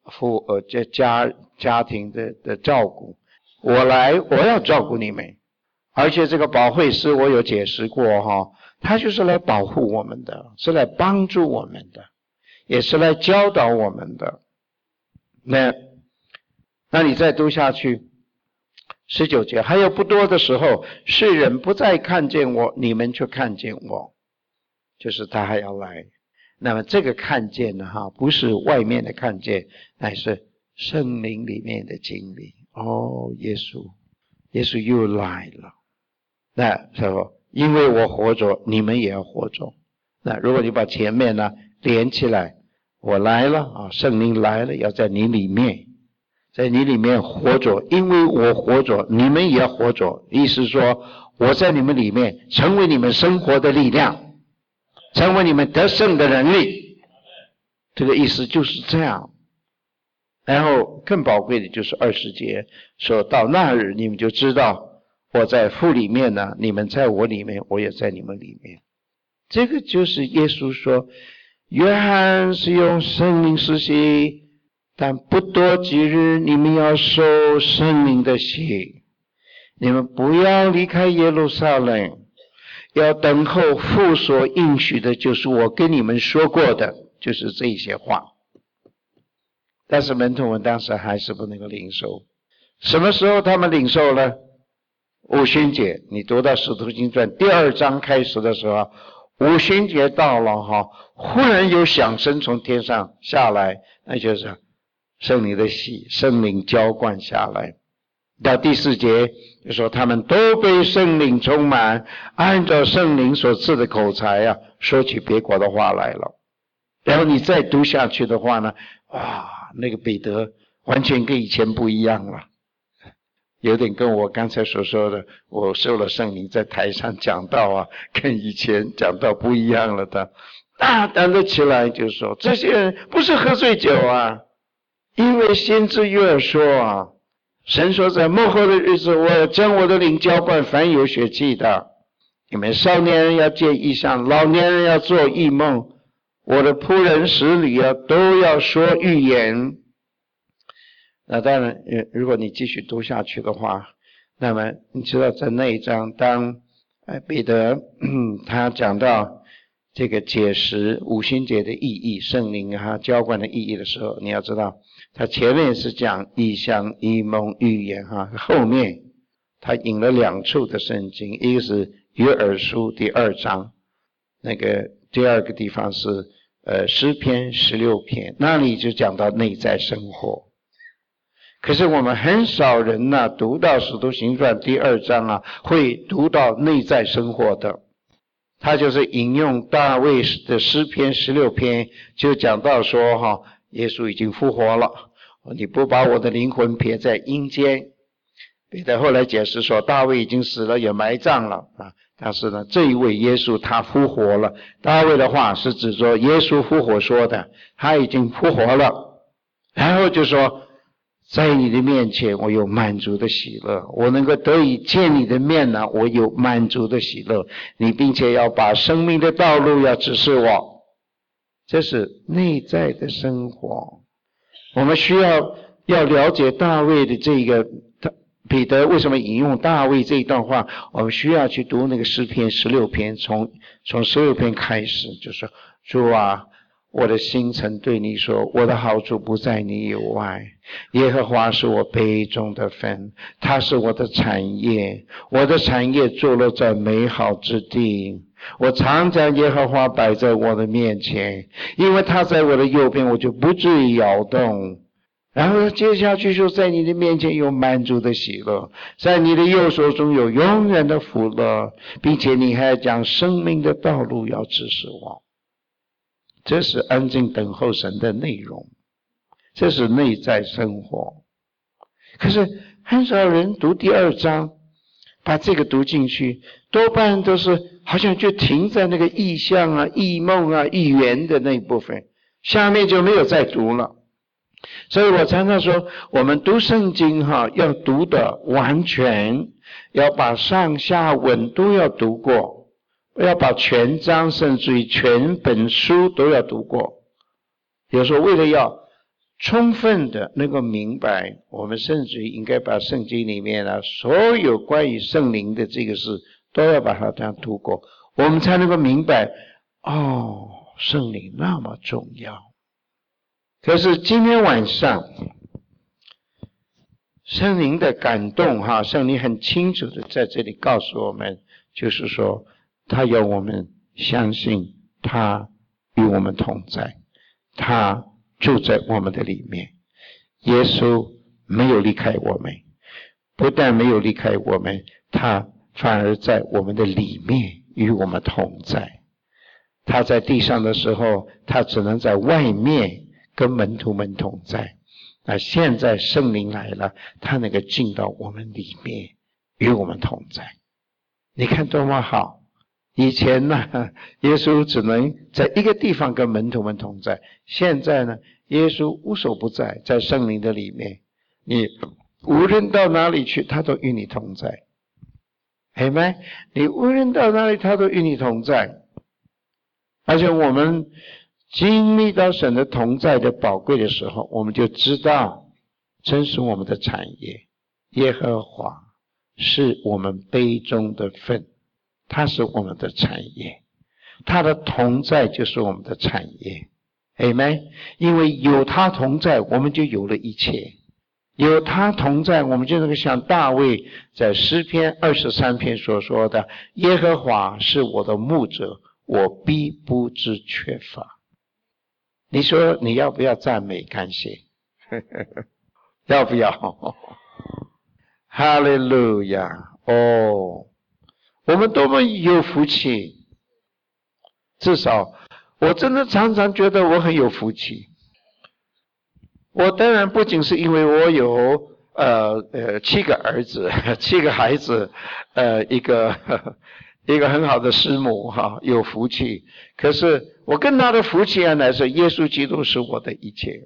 家庭的照顾，我要照顾你们。而且这个保惠师我有解释过他就是来保护我们的，是来帮助我们的，也是来教导我们的。那你再读下去19节，还有不多的时候，世人不再看见我，你们却看见我，就是他还要来。那么这个看见呢不是外面的看见，乃是圣灵里面的经历。耶稣又来了。那时候因为我活着，你们也要活着。那如果你把前面呢连起来，我来了圣灵来了，要在你里面，在你里面活着，因为我活着，你们也要活着。意思说我在你们里面，成为你们生活的力量，成为你们得胜的能力。这个意思就是这样。然后更宝贵的就是20节，说到那日你们就知道我在父里面呢，你们在我里面，我也在你们里面。这个就是耶稣说，约翰是用圣灵施洗，但不多几日你们要受圣灵的洗。你们不要离开耶路撒冷，要等候父所应许的，就是我跟你们说过的，就是这些话。但是门徒们当时还是不能够领受。什么时候他们领受了？五旬节，你读到使徒行传第2章开始的时候，五旬节到了忽然有响声从天上下来，那就是圣灵的洗，圣灵浇灌下来。到第4节就说他们都被圣灵充满，按照圣灵所赐的口才说起别国的话来了。然后你再读下去的话呢，那个彼得完全跟以前不一样了，有点跟我刚才所说的，我受了圣灵在台上讲道跟以前讲道不一样了的。大胆的起来就说，这些人不是喝醉酒因为先知约珥说神说在末后的日子，我要将我的灵浇灌凡有血气的。你们少年人要见异象，老年人要做异梦，我的仆人使女都要说预言。那当然如果你继续读下去的话，那么你知道在那一章，当彼得他讲到这个解释五旬节的意义，圣灵浇灌的意义的时候，你要知道他前面是讲异象、异梦、预言后面他引了2处的圣经，一个是约珥书第2章，那个第二个地方是诗篇16篇，那里就讲到内在生活。可是我们很少人读到使徒行传第2章会读到内在生活的。他就是引用大卫的诗篇16篇，就讲到说耶稣已经复活了，你不把我的灵魂撇在阴间。彼得后来解释说，大卫已经死了，也埋葬了但是呢，这一位耶稣他复活了。大卫的话是指着耶稣复活说的，他已经复活了。然后就说，在你的面前我有满足的喜乐，我能够得以见你的面我有满足的喜乐，你并且要把生命的道路要指示我。这是内在的生活。我们需要了解大卫的这个，彼得为什么引用大卫这一段话，我们需要去读那个诗篇16篇，从16篇开始，就是主我的心曾对你说，我的好处不在你以外，耶和华是我杯中的分，他是我的产业，我的产业坐落在美好之地。我常将耶和华摆在我的面前，因为他在我的右边，我就不至于摇动。 然后接下去说，在你的面前有满足的喜乐，在你的右手中有永远的福乐，并且你还讲生命的道路要指示我。这是安静等候神的内容，这是内在生活。可是很少人读第2章，把这个读进去，多半都是好像就停在那个意象啊、异梦啊、预言的那一部分，下面就没有再读了。所以我常常说，我们读圣经要读的完全，要把上下文都要读过，要把全章甚至于全本书都要读过。有时候为了要充分的能够明白，我们甚至于应该把圣经里面所有关于圣灵的这个事都要把它这样读过，我们才能够明白，圣灵那么重要。可是今天晚上圣灵的感动圣灵很清楚的在这里告诉我们，就是说他要我们相信他与我们同在，他住在我们的里面。耶稣没有离开我们，不但没有离开我们，他反而在我们的里面与我们同在。他在地上的时候，他只能在外面跟门徒们同在。那现在圣灵来了，他能够进到我们里面与我们同在。你看多么好！以前呢，耶稣只能在一个地方跟门徒们同在，现在呢，耶稣无所不在，在圣灵的里面，你无论到哪里去，他都与你同在。Amen？ 你无论到哪里，他都与你同在。而且我们经历到神的同在的宝贵的时候，我们就知道真是我们的产业。耶和华是我们杯中的分，他是我们的产业，他的同在就是我们的产业。Amen？ 因为有他同在，我们就有了一切。有他同在，我们就能够像大卫在诗篇23篇所说的，耶和华是我的牧者，我必不致缺乏。你说你要不要赞美感谢？要不要？哈利路亚！我们多么有福气！至少我真的常常觉得我很有福气。我当然不仅是因为我有7个儿子，7个孩子，一个很好的师母有福气。可是我更大的福气乃是耶稣基督是我的一切。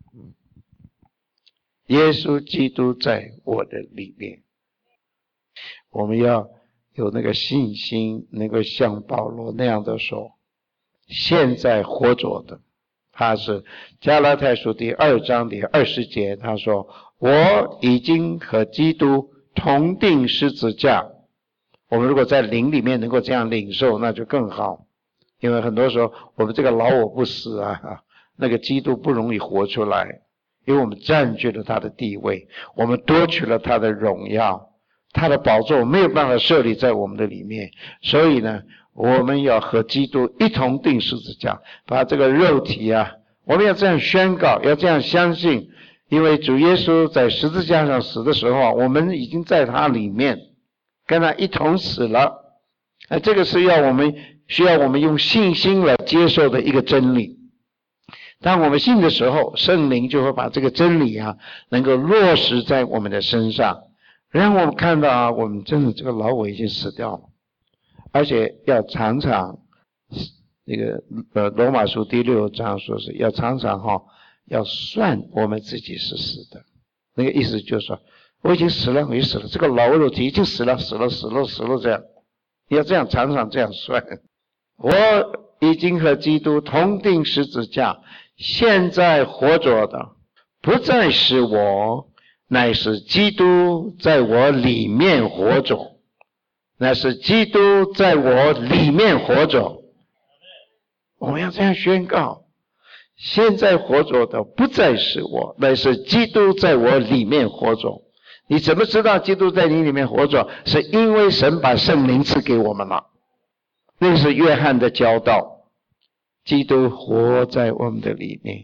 耶稣基督在我的里面。我们要有那个信心，能够像保罗那样的说，现在活着的，他是加拉太书第2章第20节，他说我已经和基督同定十字架。我们如果在灵里面能够这样领受，那就更好。因为很多时候我们这个老我不死那个基督不容易活出来，因为我们占据了他的地位，我们夺取了他的荣耀，他的宝座没有办法设立在我们的里面。所以呢，我们要和基督一同定十字架，把这个肉体我们要这样宣告，要这样相信。因为主耶稣在十字架上死的时候，我们已经在他里面跟他一同死了。这个是需要我们用信心来接受的一个真理。当我们信的时候，圣灵就会把这个真理能够落实在我们的身上，让我们看到我们真的这个老我已经死掉了。而且要常常那个罗马书第6章说是要常常要算我们自己是死的。那个意思就是说，我已经死了，这个老肉体已经死了这样。你要这样常常这样算，我已经和基督同定十字架，现在活着的不再是我，乃是基督在我里面活着，乃是基督在我里面活着。我们要这样宣告，现在活着的不再是我，乃是基督在我里面活着。你怎么知道基督在你里面活着？是因为神把圣灵赐给我们了。那是约翰的教导，基督活在我们的里面，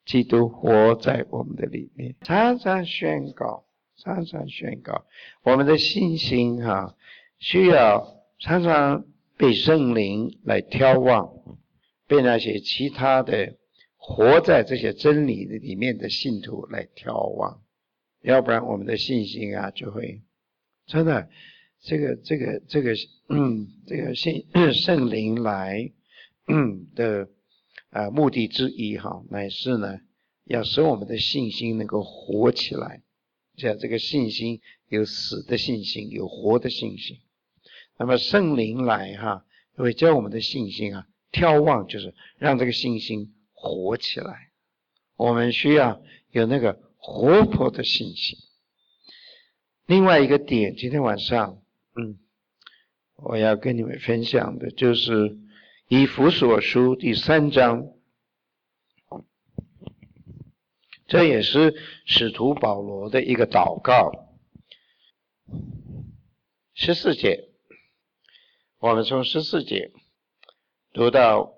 基督活在我们的里面，常常宣告，我们的信心需要常常被圣灵来挑旺，被那些其他的活在这些真理里面的信徒来挑旺，要不然我们的信心就会真的这个圣灵来的目的之一乃是呢要使我们的信心能够活起来。这个信心有死的信心，有活的信心。那么圣灵来会叫我们的信心挑旺，就是让这个信心活起来。我们需要有那个活泼的信心。另外一个点，今天晚上我要跟你们分享的就是以弗所书第3章，这也是使徒保罗的一个祷告。14节，我们从14节读到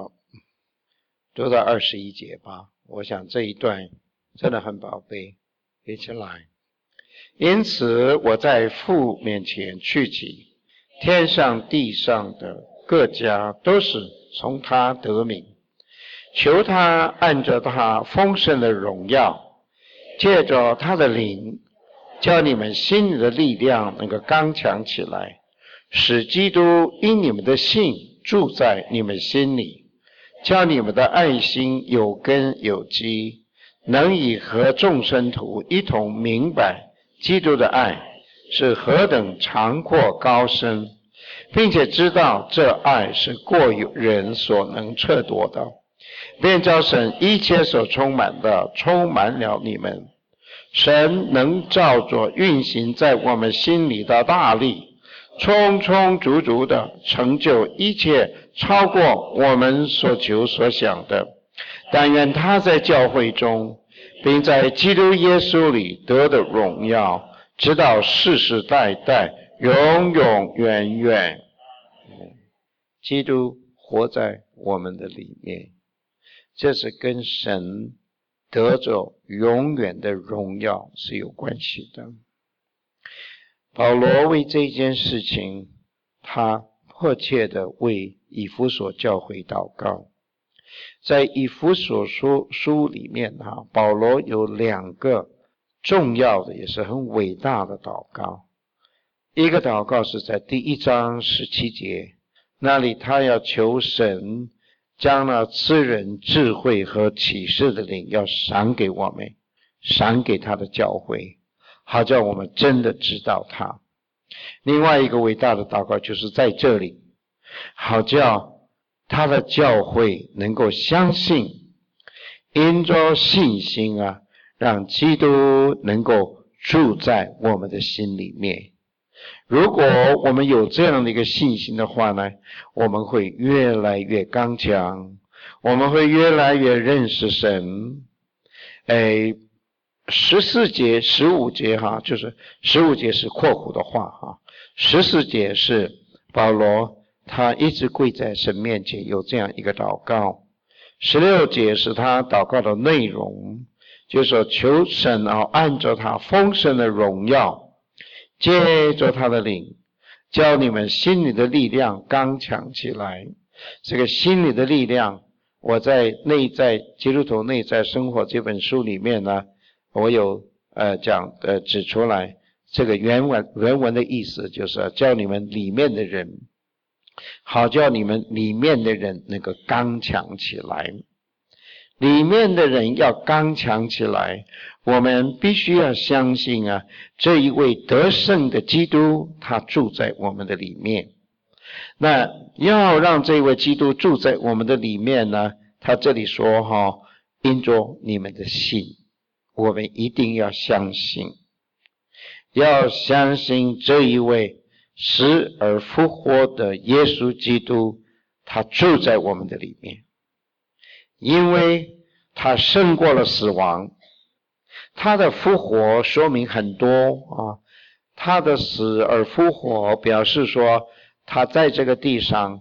21节吧。我想这一段真的很宝贝，一起来。因此我在父面前去起，天上地上的各家都是从他得名，求他按着他丰盛的荣耀，借着他的灵，叫你们心里的力量能够刚强起来，使基督因你们的信住在你们心里，叫你们的爱心有根有基，能以和众圣徒一同明白基督的爱是何等长阔高深，并且知道这爱是过于人所能测度的，便叫神一切所充满的充满了你们。神能照着运行在我们心里的大力，充充足足的成就一切超过我们所求所想的。但愿他在教会中，并在基督耶稣里得的荣耀，直到世世代代永永远远。基督活在我们的里面，这是跟神得着永远的荣耀是有关系的。保罗为这件事情，他迫切的为以弗所教会祷告。在以弗所书里面保罗有2个重要的也是很伟大的祷告。一个祷告是在第1章17节，那里他要求神将那赐人智慧和启示的灵要赏给我们，赏给他的教会，好叫我们真的知道他。另外一个伟大的祷告就是在这里，好叫他的教会能够相信，因着信心让基督能够住在我们的心里面。如果我们有这样的一个信心的话呢，我们会越来越刚强，我们会越来越认识神。14节15节就是15节是括弧的话14节是保罗他一直跪在神面前有这样一个祷告。16节是他祷告的内容，就是说求神按照他丰盛的荣耀，借着他的灵，叫你们心里的力量刚强起来。这个心里的力量，我在基督徒内在生活这本书里面呢，我有指出来，这个原文的意思就是叫你们里面的人，好叫你们里面的人能够刚强起来。里面的人要刚强起来，我们必须要相信这一位得胜的基督他住在我们的里面。那要让这位基督住在我们的里面呢，他这里说因着你们的信，我们一定要相信，要相信这一位死而复活的耶稣基督他住在我们的里面，因为他胜过了死亡。他的复活说明很多他的死而复活表示说他在这个地上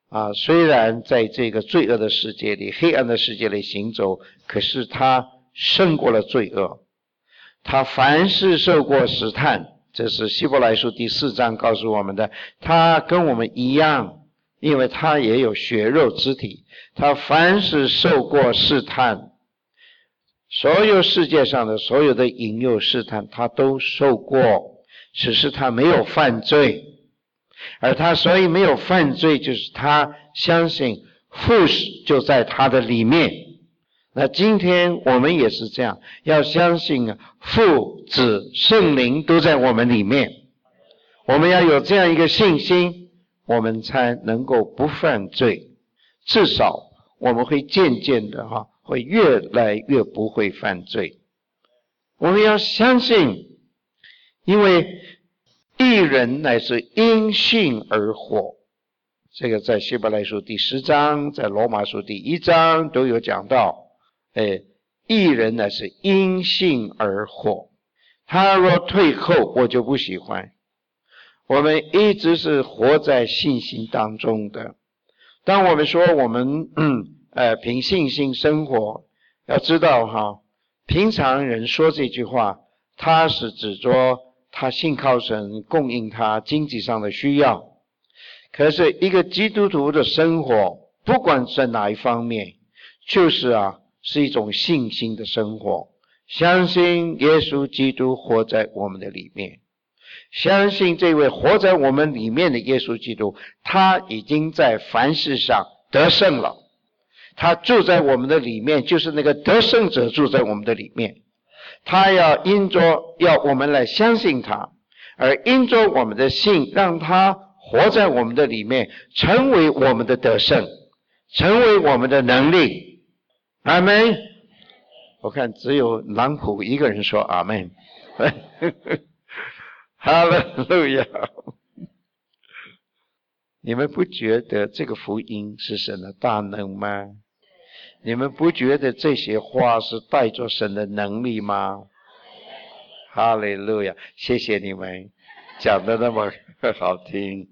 虽然在这个罪恶的世界里、黑暗的世界里行走，可是他胜过了罪恶。他凡事受过试探，这是希伯来书第4章告诉我们的。他跟我们一样，因为他也有血肉之体，他凡事受过试探，所有世界上的所有的引诱试探他都受过，只是他没有犯罪。而他所以没有犯罪，就是他相信父就在他的里面。那今天我们也是这样，要相信父子圣灵都在我们里面，我们要有这样一个信心，我们才能够不犯罪，至少我们会渐渐的会越来越不会犯罪。我们要相信，因为义人乃是因信而活，这个在希伯来书第10章，在罗马书第1章都有讲到。义人乃是因信而活，他若退后，我就不喜欢。我们一直是活在信心当中的。当我们说我们凭信心生活，要知道平常人说这句话，他是指着他信靠神供应他经济上的需要。可是一个基督徒的生活，不管在哪一方面，就是是一种信心的生活，相信耶稣基督活在我们的里面，相信这位活在我们里面的耶稣基督，他已经在凡事上得胜了，他住在我们的里面，就是那个得胜者住在我们的里面。他要我们来相信他，而因着我们的信，让他活在我们的里面，成为我们的得胜，成为我们的能力。阿们。我看只有朗普一个人说阿们。哈利路亚。你们不觉得这个福音是神的大能吗？你们不觉得这些话是带着神的能力吗？哈利路亚，谢谢你们讲的那么好听。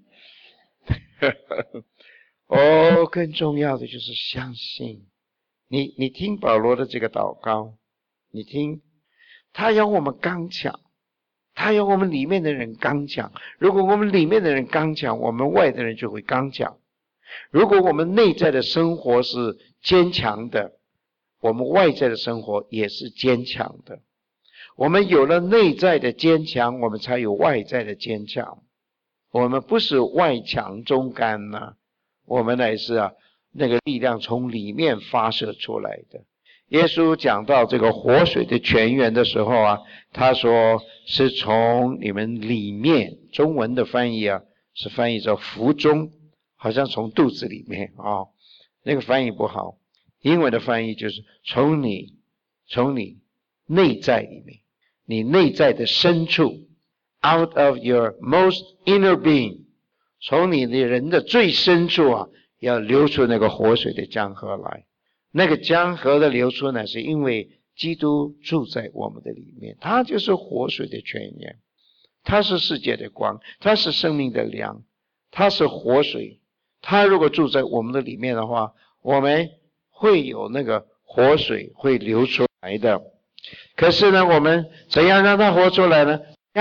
更重要的就是相信。你听保罗的这个祷告，你听，他要我们刚强，他要我们里面的人刚强。如果我们里面的人刚强，我们外的人就会刚强。如果我们内在的生活是坚强的，我们外在的生活也是坚强的。我们有了内在的坚强，我们才有外在的坚强。我们不是外强中干我们乃是那个力量从里面发射出来的。耶稣讲到这个活水的泉源的时候他说是从你们里面，中文的翻译是翻译成腹中，好像从肚子里面那个翻译不好。英文的翻译就是从你内在里面，你内在的深处 out of your most inner being， 从你的人的最深处要流出那个活水的江河来。那个江河的流出呢，是因为基督住在我们的里面，他就是活水的泉源，他是世界的光，他是生命的粮，他是活水。他如果住在我们的里面的话，我们会有那个活水会流出来的。可是呢，我们怎样让他活出来呢？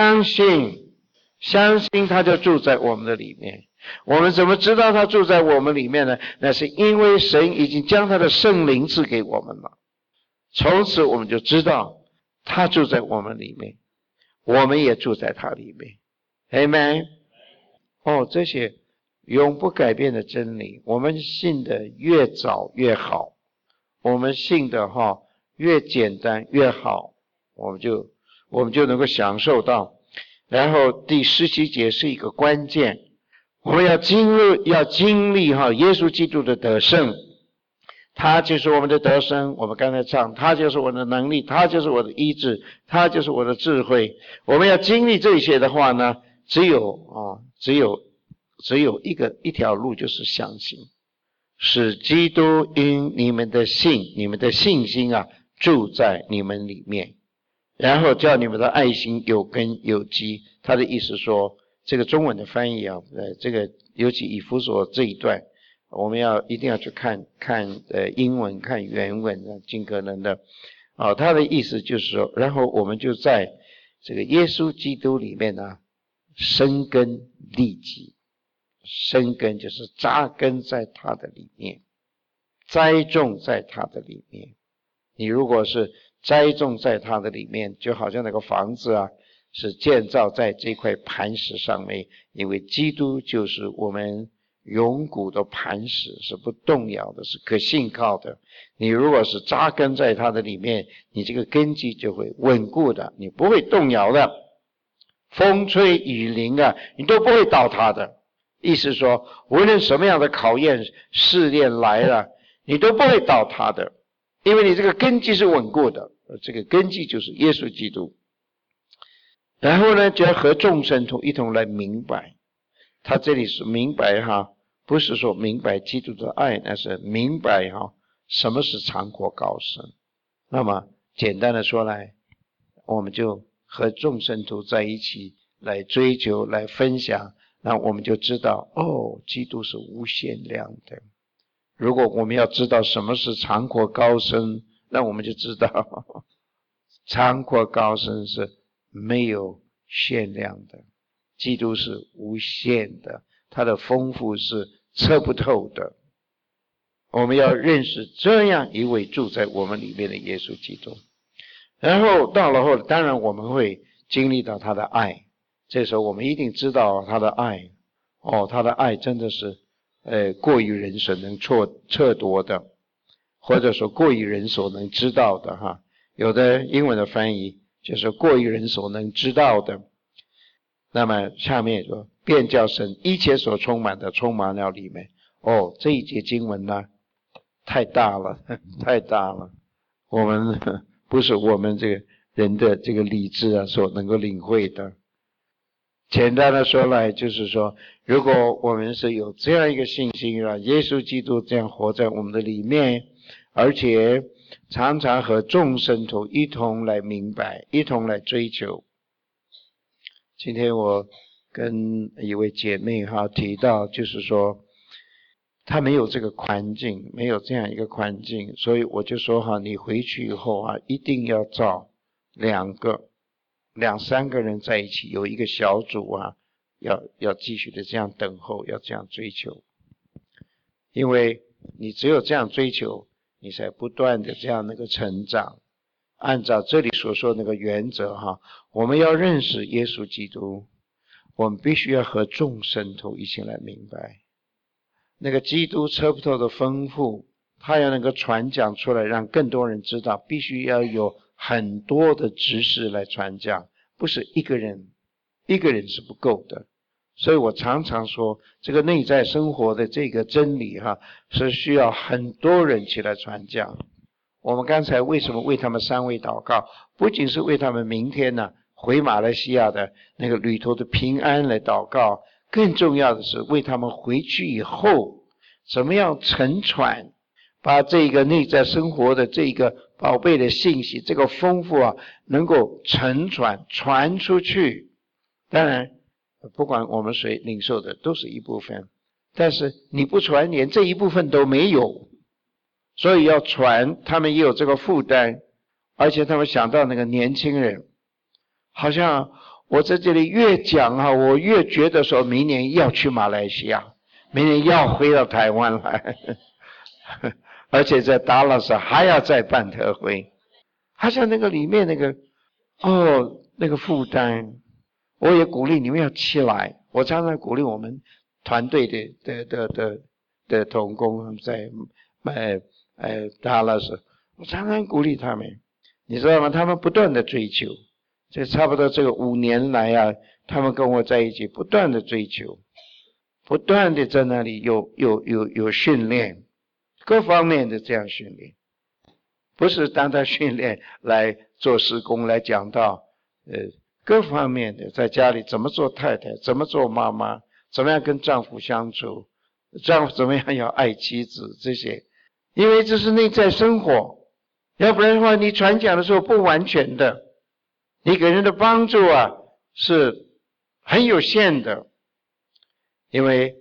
相信他就住在我们的里面。我们怎么知道他住在我们里面呢？那是因为神已经将他的圣灵赐给我们了，从此我们就知道他住在我们里面，我们也住在他里面。 Amen。 这些永不改变的真理，我们信的越早越好，我们信的越简单越好，我们就能够享受到。然后第17节是一个关键，我们要经历耶稣基督的得胜，他就是我们的得胜。我们刚才唱，他就是我的能力，他就是我的医治，他就是我的智慧。我们要经历这些的话呢，只有一条路，就是相信，使基督因你们的信心住在你们里面，然后叫你们的爱心有根有基。他的意思说，这个中文的翻译这个尤其以弗所这一段， 我们一定要去看英文，看原文，尽可能的。他的意思就是说，然后我们就在这个耶稣基督里面呢，生根立基。生根就是扎根在他的里面，栽种在他的里面。你如果是栽种在他的里面，就好像那个房子啊，是建造在这块磐石上面，因为基督就是我们永固的磐石，是不动摇的，是可信靠的。你如果是扎根在他的里面，你这个根基就会稳固的，你不会动摇的。风吹雨淋啊，你都不会倒塌的。意思说，无论什么样的考验试炼来了，你都不会倒塌的，因为你这个根基是稳固的，这个根基就是耶稣基督。然后呢，就要和众圣徒一同来明白，他这里是明白不是说明白基督的爱，那是明白什么是长阔高深。那么简单的说来，我们就和众圣徒在一起来追求，来分享，那我们就知道基督是无限量的。如果我们要知道什么是长阔高深，那我们就知道长阔高深是没有限量的，基督是无限的，它的丰富是测不透的。我们要认识这样一位住在我们里面的耶稣基督。然后到了后，当然我们会经历到他的爱，这时候我们一定知道他的爱，他的爱真的是过于人所能测度的，或者说过于人所能知道的有的英文的翻译就是过于人所能知道的。那么下面说，便叫神一切所充满的充满了里面。这一节经文呢，太大了，太大了，我们不是我们这个人的这个理智所能够领会的。简单的说来，就是说，如果我们是有这样一个信心，耶稣基督这样活在我们的里面，而且常常和众圣徒一同来明白，一同来追求。今天我跟一位姐妹提到，就是说她没有这个环境，没有这样一个环境，所以我就说你回去以后一定要找两三个人在一起，有一个小组要继续的这样等候，要这样追求。因为你只有这样追求，你才不断的这样能够成长。按照这里所说的那个原则我们要认识耶稣基督，我们必须要和众圣徒一起来明白那个基督测不透的丰富，他要能够传讲出来，让更多人知道，必须要有很多的执事来传讲，不是一个人是不够的。所以我常常说，这个内在生活的这个真理是需要很多人起来传讲。我们刚才为什么为他们3位祷告，不仅是为他们明天回马来西亚的那个旅途的平安来祷告，更重要的是为他们回去以后怎么样承传，把这个内在生活的这个宝贝的信息，这个丰富能够承传出去。当然不管我们谁领受的都是一部分，但是你不传，连这一部分都没有，所以要传，他们也有这个负担。而且他们想到那个年轻人，好像我在这里越讲我越觉得说明年要去马来西亚，明年要回到台湾来而且在达拉斯还要再办特会，好像那个里面那个那个负担。我也鼓励你们要起来，我常常鼓励我们团队的同工在达拉斯，我常常鼓励他们，你知道吗？他们不断的追求，这差不多这个5年来他们跟我在一起不断的追求，不断的在那里有训练，各方面的这样训练，不是单单训练来做事工来讲道，各方面的，在家里怎么做太太，怎么做妈妈，怎么样跟丈夫相处，丈夫怎么样要爱妻子，这些，因为这是内在生活，要不然的话你传讲的时候不完全的，你给人的帮助是很有限的。因为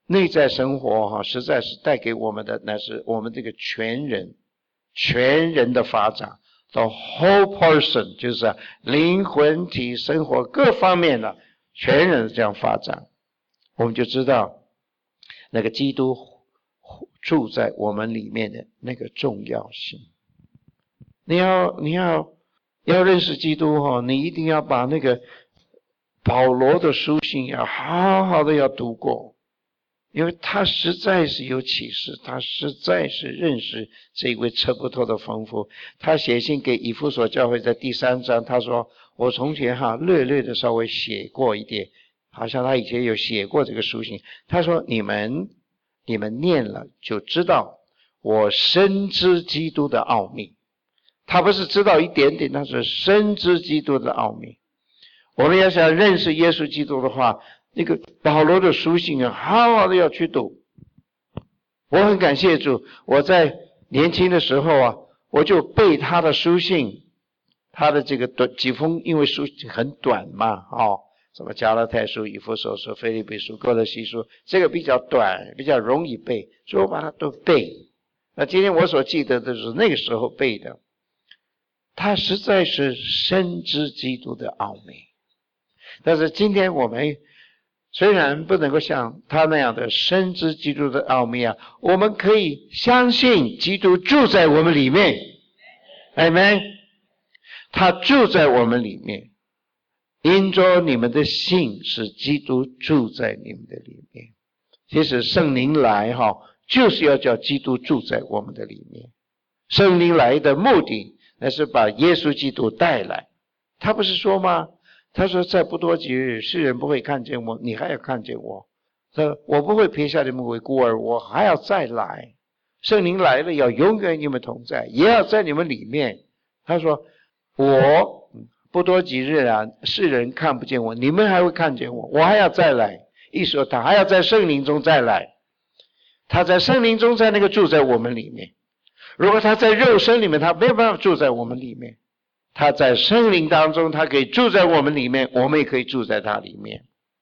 内在生活实在是带给我们的，那是我们这个全人的发展。The whole person 就是灵魂体生活各方面的全人这样发展，我们就知道那个基督住在我们里面的那个重要性。你要认识基督你一定要把那个保罗的书信要好好的要读过，因为他实在是有启示，他实在是认识这一位测不透的丰富。他写信给以弗所教会在第3章，他说我从前略略的稍微写过一点，好像他以前有写过这个书信。他说你们念了就知道我深知基督的奥秘。他不是知道一点点，他是深知基督的奥秘。我们要想认识耶稣基督的话，那个保罗的书信好好的要去读。我很感谢主，我在年轻的时候我就背他的书信，他的这个几封，因为书信很短嘛什么加拉太书、以弗所书、腓立比书、哥罗西书，这个比较短，比较容易背，所以我把它都背。那今天我所记得的是那个时候背的。他实在是深知基督的奥秘，但是今天我们虽然不能够像他那样的深知基督的奥秘我们可以相信基督住在我们里面。Amen。 他住在我们里面，因着你们的信使基督住在你们的里面。其实圣灵来就是要叫基督住在我们的里面。圣灵来的目的那是把耶稣基督带来。他不是说吗？他说在不多几日世人不会看见我，你还要看见我。我不会撇下你们为孤儿，我还要再来。圣灵来了要永远与你们同在，也要在你们里面。他说我不多几日世人看不见我，你们还会看见我，我还要再来。意思说他还要在圣灵中再来。他在圣灵中在那个住在我们里面。如果他在肉身里面，他没有办法住在我们里面。他在圣灵当中，他可以住在我们里面，我们也可以住在他里面。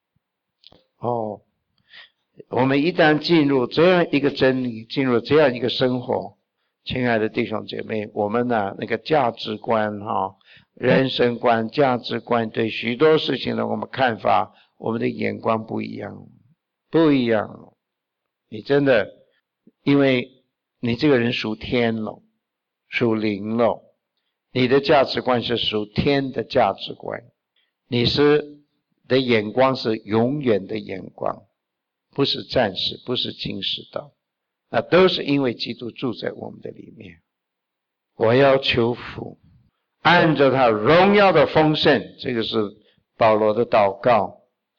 我们一旦进入这样一个真理，进入这样一个生活，亲爱的弟兄姐妹，我们那个价值观人生观、价值观，对许多事情的我们看法，我们的眼光不一样。你真的因为你这个人属天了，属灵了，你的价值观是属天的价值观，你的眼光是永远的眼光，不是暂时，不是今世道，那都是因为基督住在我们的里面。我要求父按照他荣耀的丰盛，这个是保罗的祷告，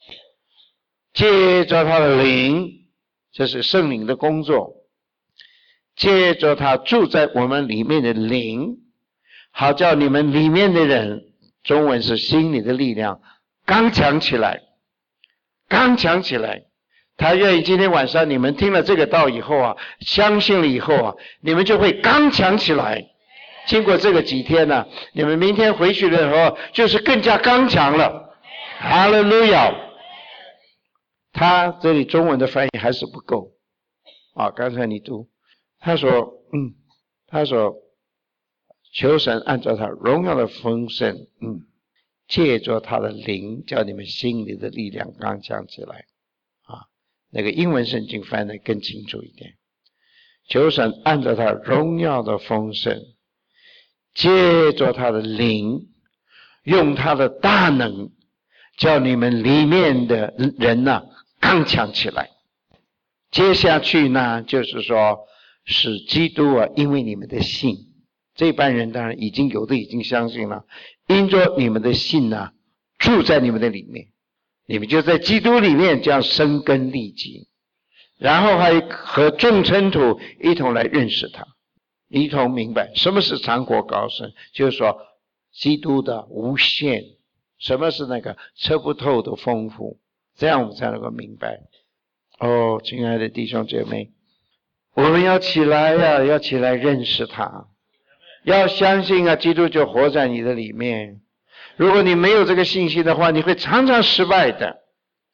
借着他的灵，这是圣灵的工作，借着他住在我们里面的灵，好叫你们里面的人，中文是心里的力量，刚强起来。他愿意今天晚上你们听了这个道以后相信了以后你们就会刚强起来。经过这个几天你们明天回去的时候就是更加刚强了。哈利路亚。他这里中文的翻译还是不够刚才你读，他说求神按照他荣耀的丰盛借着他的灵叫你们心里的力量刚强起来那个英文圣经翻得更清楚一点，求神按照他荣耀的丰盛借着他的灵，用他的大能叫你们里面的人刚强起来。接下去呢就是说使基督因为你们的信，这班人当然已经有的已经相信了，因着你们的信住在你们的里面，你们就在基督里面这样生根立基，然后还和众尘土一同来认识他，一同明白什么是长阔高深，就是说基督的无限，什么是那个测不透的丰富，这样我们才能够明白。亲爱的弟兄姐妹，我们要起来要起来认识他，要相信基督就活在你的里面。如果你没有这个信心的话，你会常常失败的。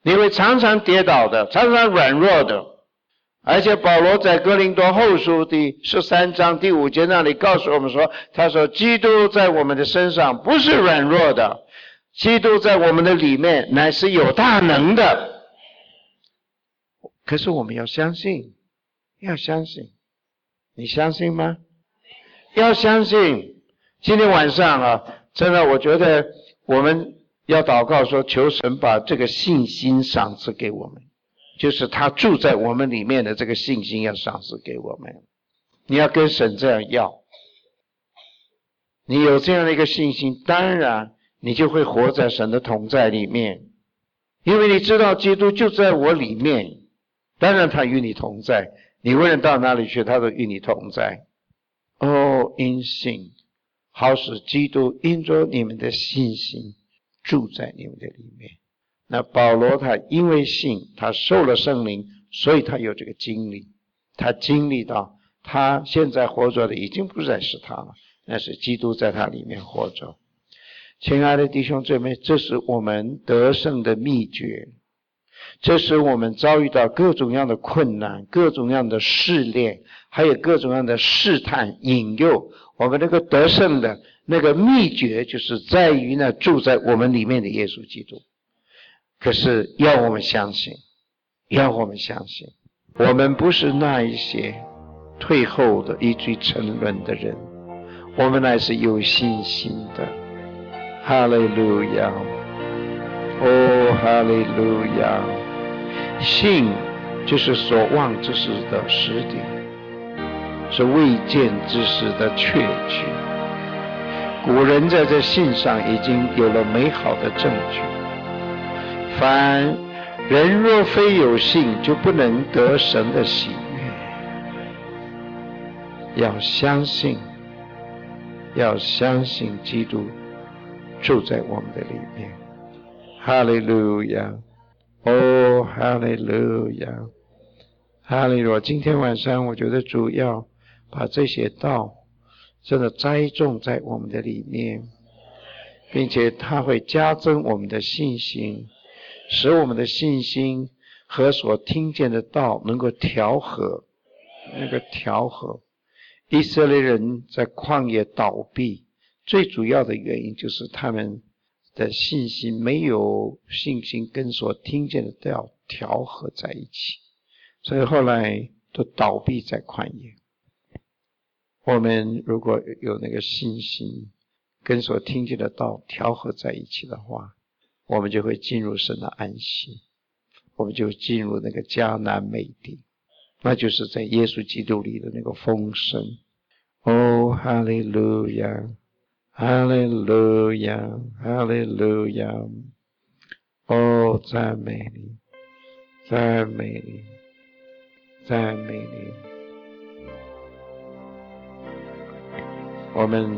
你会常常跌倒的，常常软弱的。而且保罗在哥林多后书第13章第5节那里告诉我们说，他说基督在我们的身上不是软弱的，基督在我们的里面乃是有大能的。可是我们要相信，要相信。你相信吗？要相信。今天晚上啊，真的我觉得我们要祷告说，求神把这个信心赏赐给我们，就是他住在我们里面的这个信心要赏赐给我们。你要跟神这样要，你有这样的一个信心，当然你就会活在神的同在里面，因为你知道基督就在我里面，当然他与你同在，你无论到哪里去他都与你同在。因信好使基督因着你们的信心住在你们的里面。那保罗他因为信，他受了圣灵，所以他有这个经历，他经历到他现在活着的已经不再是他了，那是基督在他里面活着。亲爱的弟兄姊妹，这是我们得胜的秘诀，这是我们遭遇到各种样的困难，各种样的试炼，还有各种样的试探引诱，我们那个得胜的那个秘诀就是在于呢住在我们里面的耶稣基督。可是要我们相信，要我们相信，我们不是那一些退后的一句沉沦的人，我们乃是有信心的。哈利路亚，哈利路亚。信就是所望之事的实底，是未见之事的确据。古人在这信上已经有了美好的证据。凡人若非有信，就不能得神的喜悦。要相信，要相信基督住在我们的里面。哈利路亚，哈利路亚，哈利路亚。今天晚上我觉得主要把这些道真的栽种在我们的里面，并且它会加增我们的信心，使我们的信心和所听见的道能够调和。那个调和，以色列人在旷野倒闭，最主要的原因就是他们的信心没有信心跟所听见的道调和在一起，所以后来都倒闭在旷野。我们如果有那个信心跟所听见的道调和在一起的话，我们就会进入神的安息，我们就进入那个迦南美地，那就是在耶稣基督里的那个丰盛。哈利路亚，哈利路亚，哈利路亚。赞美你，赞美你，赞美你。我们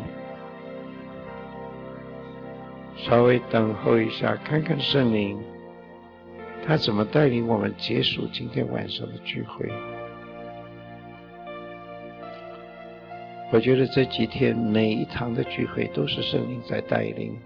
稍微等候一下，看看圣灵他怎么带领我们结束今天晚上的聚会。我觉得这几天每一堂的聚会都是圣灵在带领。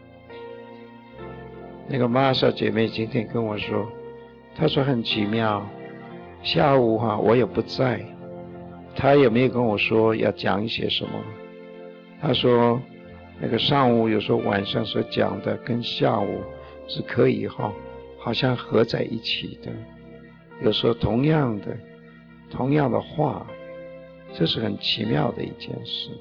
那个玛莎姐妹今天跟我说，她说很奇妙，下午我也不在，她也没有跟我说要讲一些什么。她说那个上午有时候晚上所讲的跟下午是可以好像合在一起的，有时候同样的话，这是很奇妙的一件事。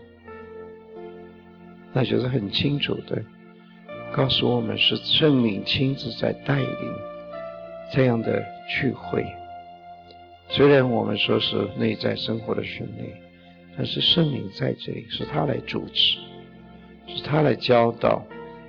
那就是很清楚的告诉我们，是圣灵亲自在带领这样的聚会。虽然我们说是内在生活的训练，但是圣灵在这里，是他来主持，是他来教导。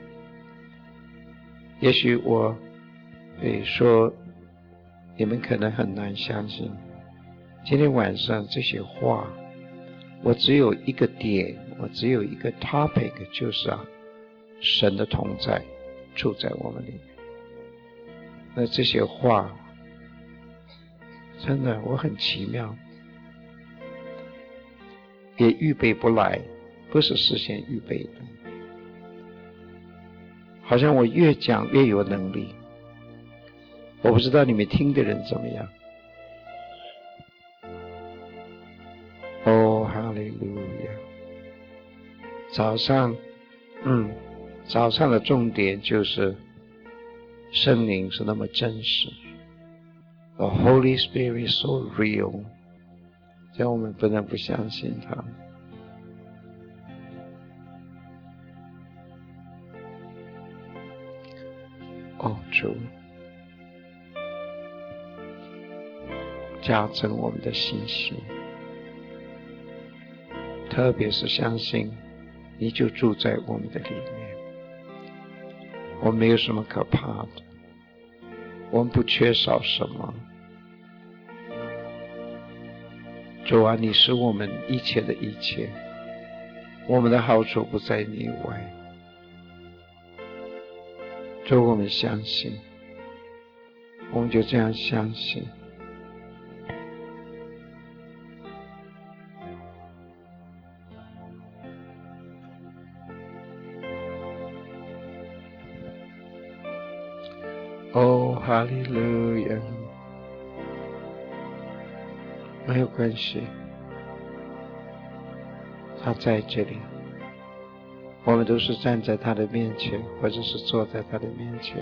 也许我说你们可能很难相信，今天晚上这些话我只有一个点，我只有一个 topic， 就是神的同在住在我们里面。那这些话真的我很奇妙，也预备不来，不是事先预备的，好像我越讲越有能力， 我不知道你们听的人怎么样。哦，哈利路亚！早上的重点就是圣灵是那么真实。The Holy Spirit is so real， 这样我们不能不相信他。哦，主，加增我们的信心，特别是相信你就住在我们的里面，我们没有什么可怕的，我们不缺少什么。主啊，你是我们一切的一切，我们的好处不在你以外。主，我们相信，我们就这样相信。哦，哈利路亚！没有关系，他在这里，我们都是站在他的面前，或者是坐在他的面前。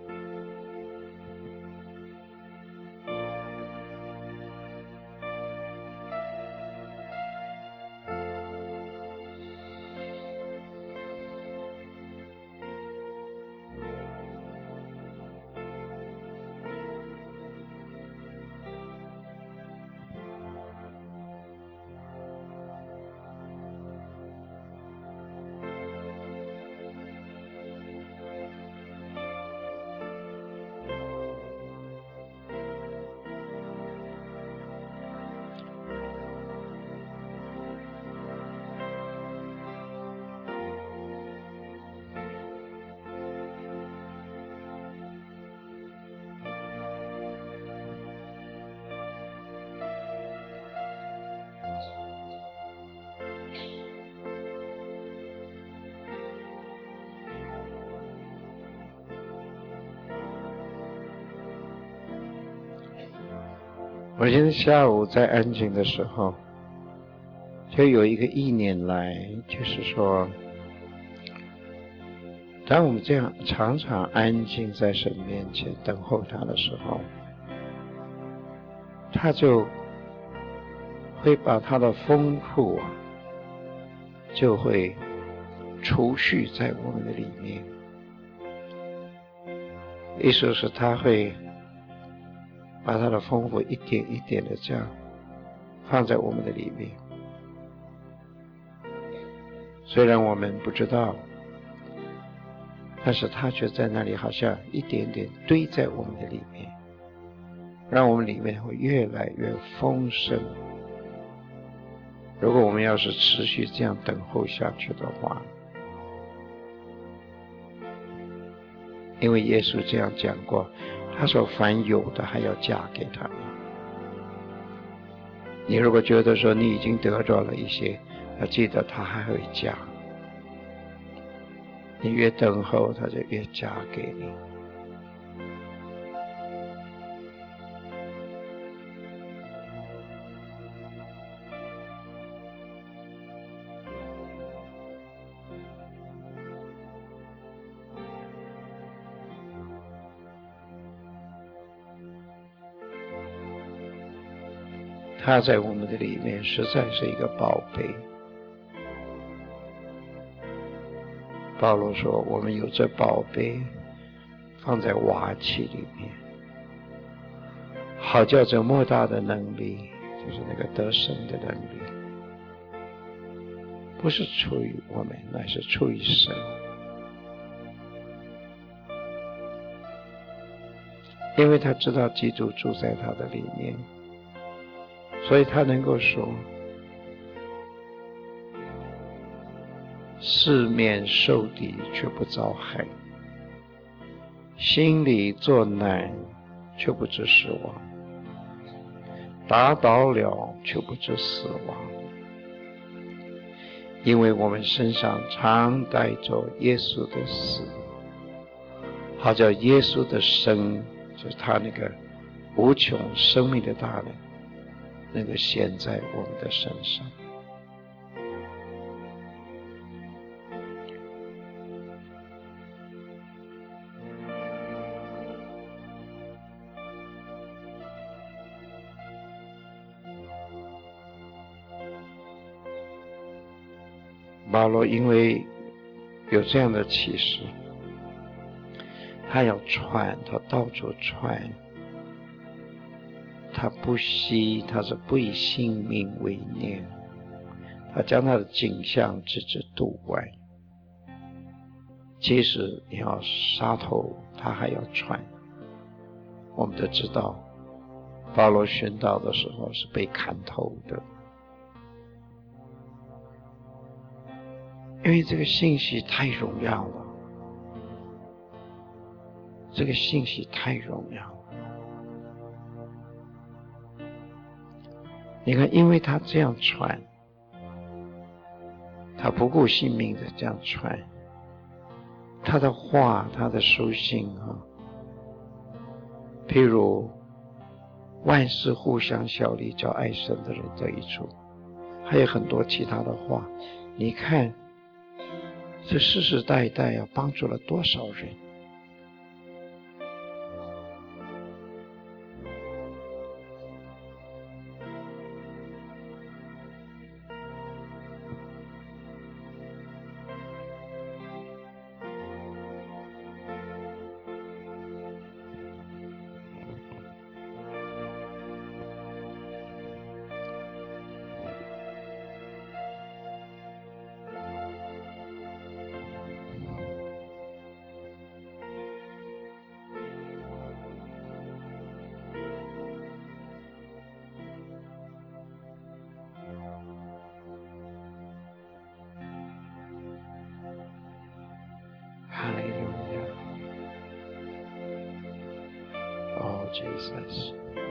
我今天下午在安静的时候，就有一个意念来，就是说，当我们这样常常安静在神面前等候他的时候，他就会把他的丰富就会储蓄在我们的里面。意思是他会把他的丰富一点一点的这样放在我们的里面，虽然我们不知道，但是他却在那里好像一点点堆在我们的里面，让我们里面会越来越丰盛。如果我们要是持续这样等候下去的话，因为耶稣这样讲过，他说凡有的还要加给他们。你如果觉得说你已经得着了一些，要记得他还会加，你越等候他就越加给你。他在我们的里面实在是一个宝贝。保罗说我们有这宝贝放在瓦器里面，好叫这莫大的能力，就是那个得胜的能力，不是出于我们，乃是出于神。因为他知道基督住在他的里面，所以他能够说四面受敌却不遭害，心里作难却不致死亡，打倒了却不致死亡。因为我们身上常带着耶稣的死，好叫耶稣的生就是他那个无穷生命的大能能够显在我们的身上。保罗因为有这样的启示，他要传，他到处传，他不惜，他是不以性命为念，他将他的景象置之度外，即使你要杀头，他还要传。我们都知道保罗殉道的时候是被砍头的，因为这个信息太荣耀了，这个信息太荣耀了。你看，因为他这样传，他不顾性命的这样传，他的话，他的书信譬如万事互相效力，叫爱神的人得益处，还有很多其他的话。你看这世世代代帮助了多少人。Hallelujah. Oh, Jesus.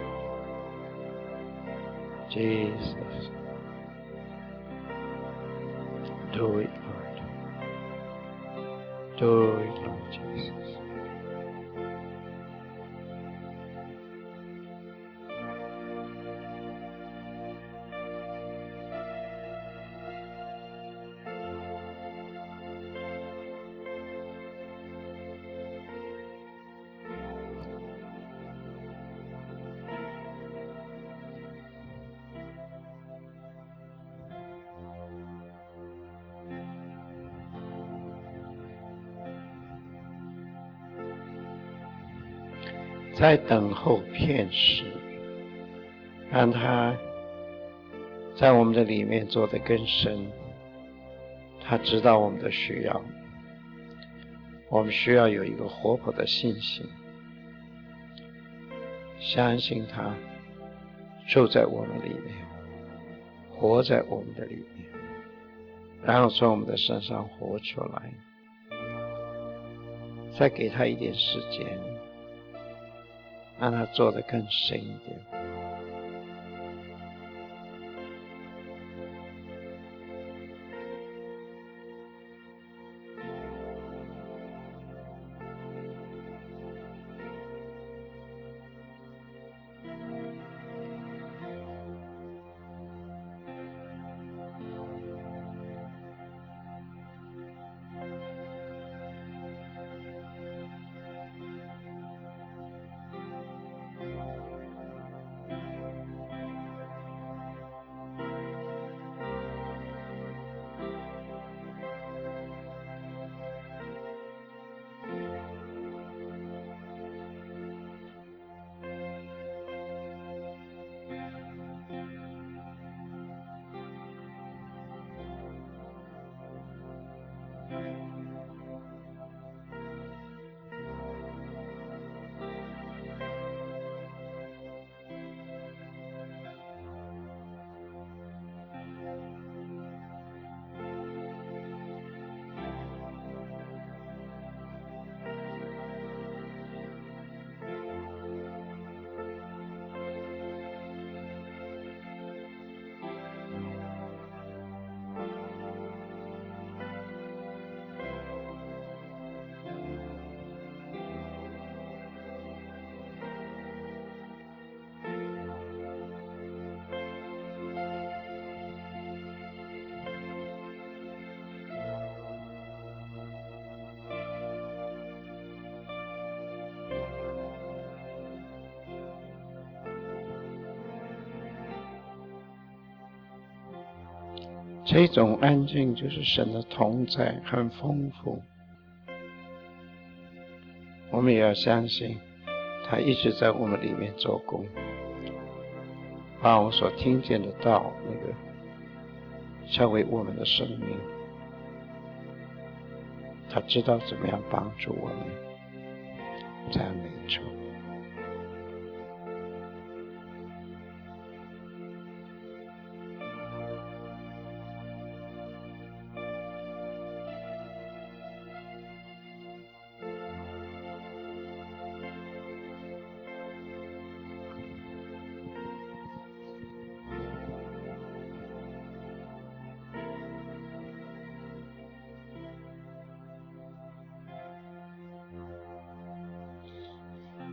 Jesus. Do it, Lord. Do it, Lord Jesus.在等候片时，让他在我们的里面做得更深。他知道我们的需要，我们需要有一个活泼的信心，相信他住在我们里面，活在我们的里面，然后从我们的身上活出来。再给他一点时间，让他做得更深一点。 这种安静就是神的同在，很丰富。我们也要相信他一直在我们里面做工，把我们所听见的道那个成为我们的生命。他知道怎么样帮助我们。赞美主。